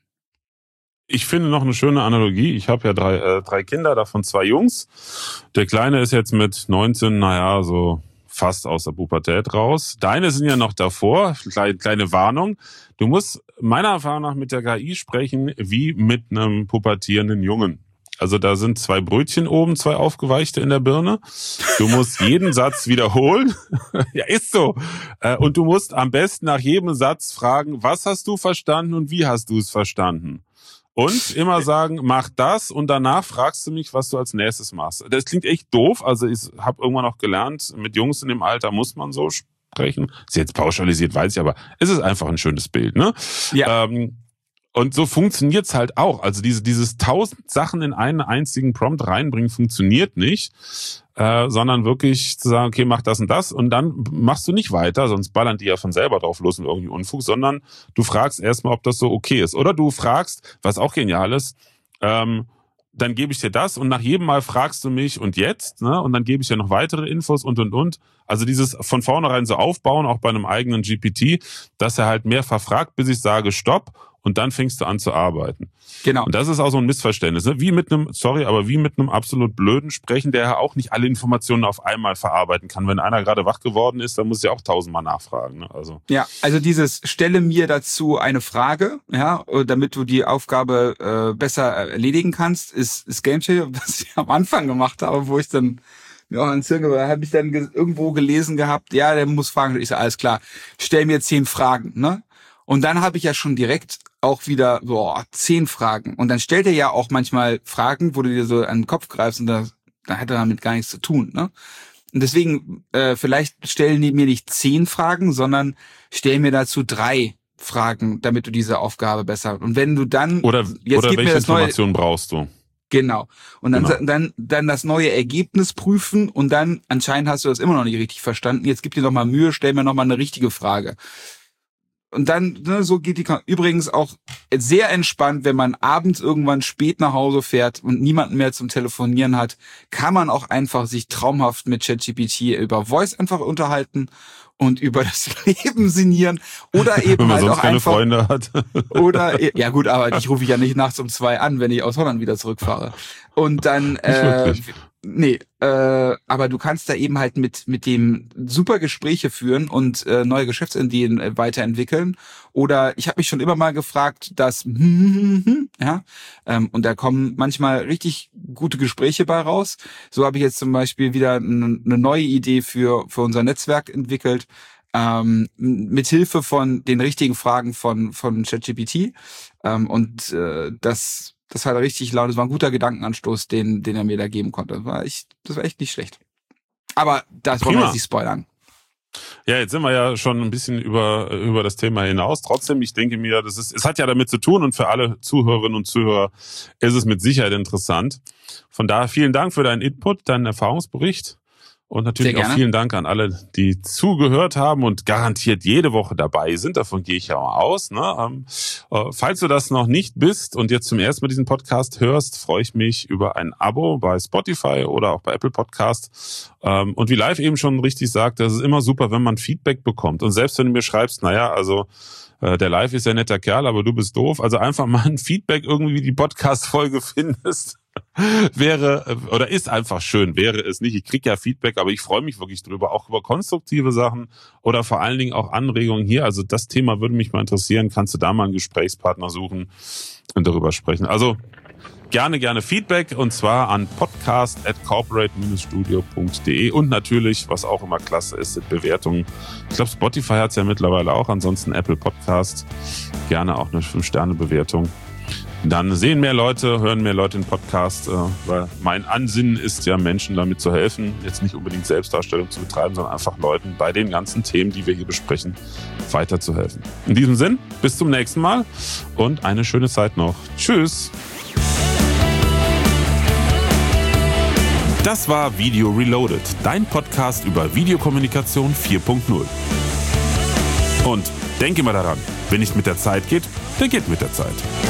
Ich finde noch eine schöne Analogie. Ich habe ja drei, äh, drei Kinder, davon zwei Jungs. Der Kleine ist jetzt mit neunzehn, naja, so fast aus der Pubertät raus. Deine sind ja noch davor. Kleine, kleine Warnung. Du musst meiner Erfahrung nach mit der K I sprechen wie mit einem pubertierenden Jungen. Also da sind zwei Brötchen oben, zwei aufgeweichte in der Birne. Du musst jeden Satz wiederholen. Ja, ist so. Und du musst am besten nach jedem Satz fragen, was hast du verstanden und wie hast du es verstanden? Und immer sagen, mach das und danach fragst du mich, was du als nächstes machst. Das klingt echt doof. Also ich habe irgendwann noch gelernt, mit Jungs in dem Alter muss man so sprechen. Ist jetzt pauschalisiert, weiß ich, aber es ist einfach ein schönes Bild, ne? Ja. Ähm, und so funktioniert's halt auch. Also diese dieses tausend Sachen in einen einzigen Prompt reinbringen funktioniert nicht, äh, sondern wirklich zu sagen, okay, mach das und das und dann machst du nicht weiter, sonst ballern die ja von selber drauf los und irgendwie Unfug, sondern du fragst erstmal, ob das so okay ist. Oder du fragst, was auch genial ist, ähm, dann gebe ich dir das und nach jedem Mal fragst du mich und jetzt, ne? Und dann gebe ich dir noch weitere Infos und und und. Also dieses von vornherein so aufbauen, auch bei einem eigenen G P T, dass er halt mehrfach fragt, bis ich sage Stopp. Und dann fängst du an zu arbeiten. Genau. Und das ist auch so ein Missverständnis, ne? Wie mit einem, sorry, aber wie mit einem absolut blöden Sprechen, der ja auch nicht alle Informationen auf einmal verarbeiten kann. Wenn einer gerade wach geworden ist, dann muss er auch tausendmal nachfragen. Ne? Also Ja, also dieses stelle mir dazu eine Frage, ja, damit du die Aufgabe äh, besser erledigen kannst, ist, ist Game Changer, was ich am Anfang gemacht habe, wo ich dann ja, an Zirkel, habe ich dann ge- irgendwo gelesen gehabt, ja, der muss fragen. Ich sage, alles klar, stell mir zehn Fragen, ne? Und dann habe ich ja schon direkt auch wieder, boah, zehn Fragen. Und dann stellt er ja auch manchmal Fragen, wo du dir so an den Kopf greifst und da, da hat er damit gar nichts zu tun, ne? Und deswegen, äh, vielleicht stellen die mir nicht zehn Fragen, sondern stell mir dazu drei Fragen, damit du diese Aufgabe besser. Und wenn du dann oder jetzt oder gib welche mir das neue, Informationen brauchst du? genau. Und dann, Genau. dann, dann das neue Ergebnis prüfen und dann anscheinend hast du das immer noch nicht richtig verstanden. Jetzt gib dir noch mal Mühe, stell mir noch mal eine richtige Frage. Und dann, ne, so geht die, übrigens auch sehr entspannt, wenn man abends irgendwann spät nach Hause fährt und niemanden mehr zum Telefonieren hat, kann man auch einfach sich traumhaft mit ChatGPT über Voice einfach unterhalten und über das Leben sinnieren oder eben wenn man halt sonst auch keine einfach, Freunde hat. oder, ja gut, aber dich rufe ich ja nicht nachts um zwei an, wenn ich aus Holland wieder zurückfahre. Und dann, äh, nee, äh, aber du kannst da eben halt mit mit dem super Gespräche führen und äh, neue Geschäftsideen äh, weiterentwickeln. Oder ich habe mich schon immer mal gefragt, dass ja, ähm, und da kommen manchmal richtig gute Gespräche bei raus. So habe ich jetzt zum Beispiel wieder eine ne neue Idee für für unser Netzwerk entwickelt. Ähm, mit Hilfe von den richtigen Fragen von von ChatGPT ähm, und äh, das das war richtig laut. Das war ein guter Gedankenanstoß, den den er mir da geben konnte. Das war echt, das war echt nicht schlecht. Aber das wollen wir jetzt nicht spoilern. Ja, jetzt sind wir ja schon ein bisschen über über das Thema hinaus. Trotzdem, ich denke mir, das ist, es hat ja damit zu tun und für alle Zuhörerinnen und Zuhörer ist es mit Sicherheit interessant. Von daher vielen Dank für deinen Input, deinen Erfahrungsbericht. Und natürlich auch vielen Dank an alle, die zugehört haben und garantiert jede Woche dabei sind. Davon gehe ich ja auch aus. Ne? Ähm, äh, falls du das noch nicht bist und jetzt zum ersten Mal diesen Podcast hörst, freue ich mich über ein Abo bei Spotify oder auch bei Apple Podcast. Ähm, und wie Live eben schon richtig sagt, das ist immer super, wenn man Feedback bekommt. Und selbst wenn du mir schreibst, naja, also äh, der Live ist ja ein netter Kerl, aber du bist doof. Also einfach mal ein Feedback irgendwie, wie die Podcast-Folge findest. Wäre oder ist einfach schön, wäre es nicht. Ich kriege ja Feedback, aber ich freue mich wirklich drüber, auch über konstruktive Sachen oder vor allen Dingen auch Anregungen hier. Also das Thema würde mich mal interessieren. Kannst du da mal einen Gesprächspartner suchen und darüber sprechen? Also gerne, gerne Feedback und zwar an podcast at corporate dash studio punkt de und natürlich, was auch immer klasse ist, sind Bewertungen. Ich glaube, Spotify hat es ja mittlerweile auch, ansonsten Apple Podcast. Gerne auch eine fünf Sterne Bewertung. Dann sehen mehr Leute, hören mehr Leute den Podcast, weil mein Ansinnen ist ja, Menschen damit zu helfen, jetzt nicht unbedingt Selbstdarstellung zu betreiben, sondern einfach Leuten bei den ganzen Themen, die wir hier besprechen, weiterzuhelfen. In diesem Sinn, bis zum nächsten Mal und eine schöne Zeit noch. Tschüss! Das war Video Reloaded, dein Podcast über Videokommunikation vier Punkt null. Und denk immer daran, wer nicht mit der Zeit geht, der geht mit der Zeit.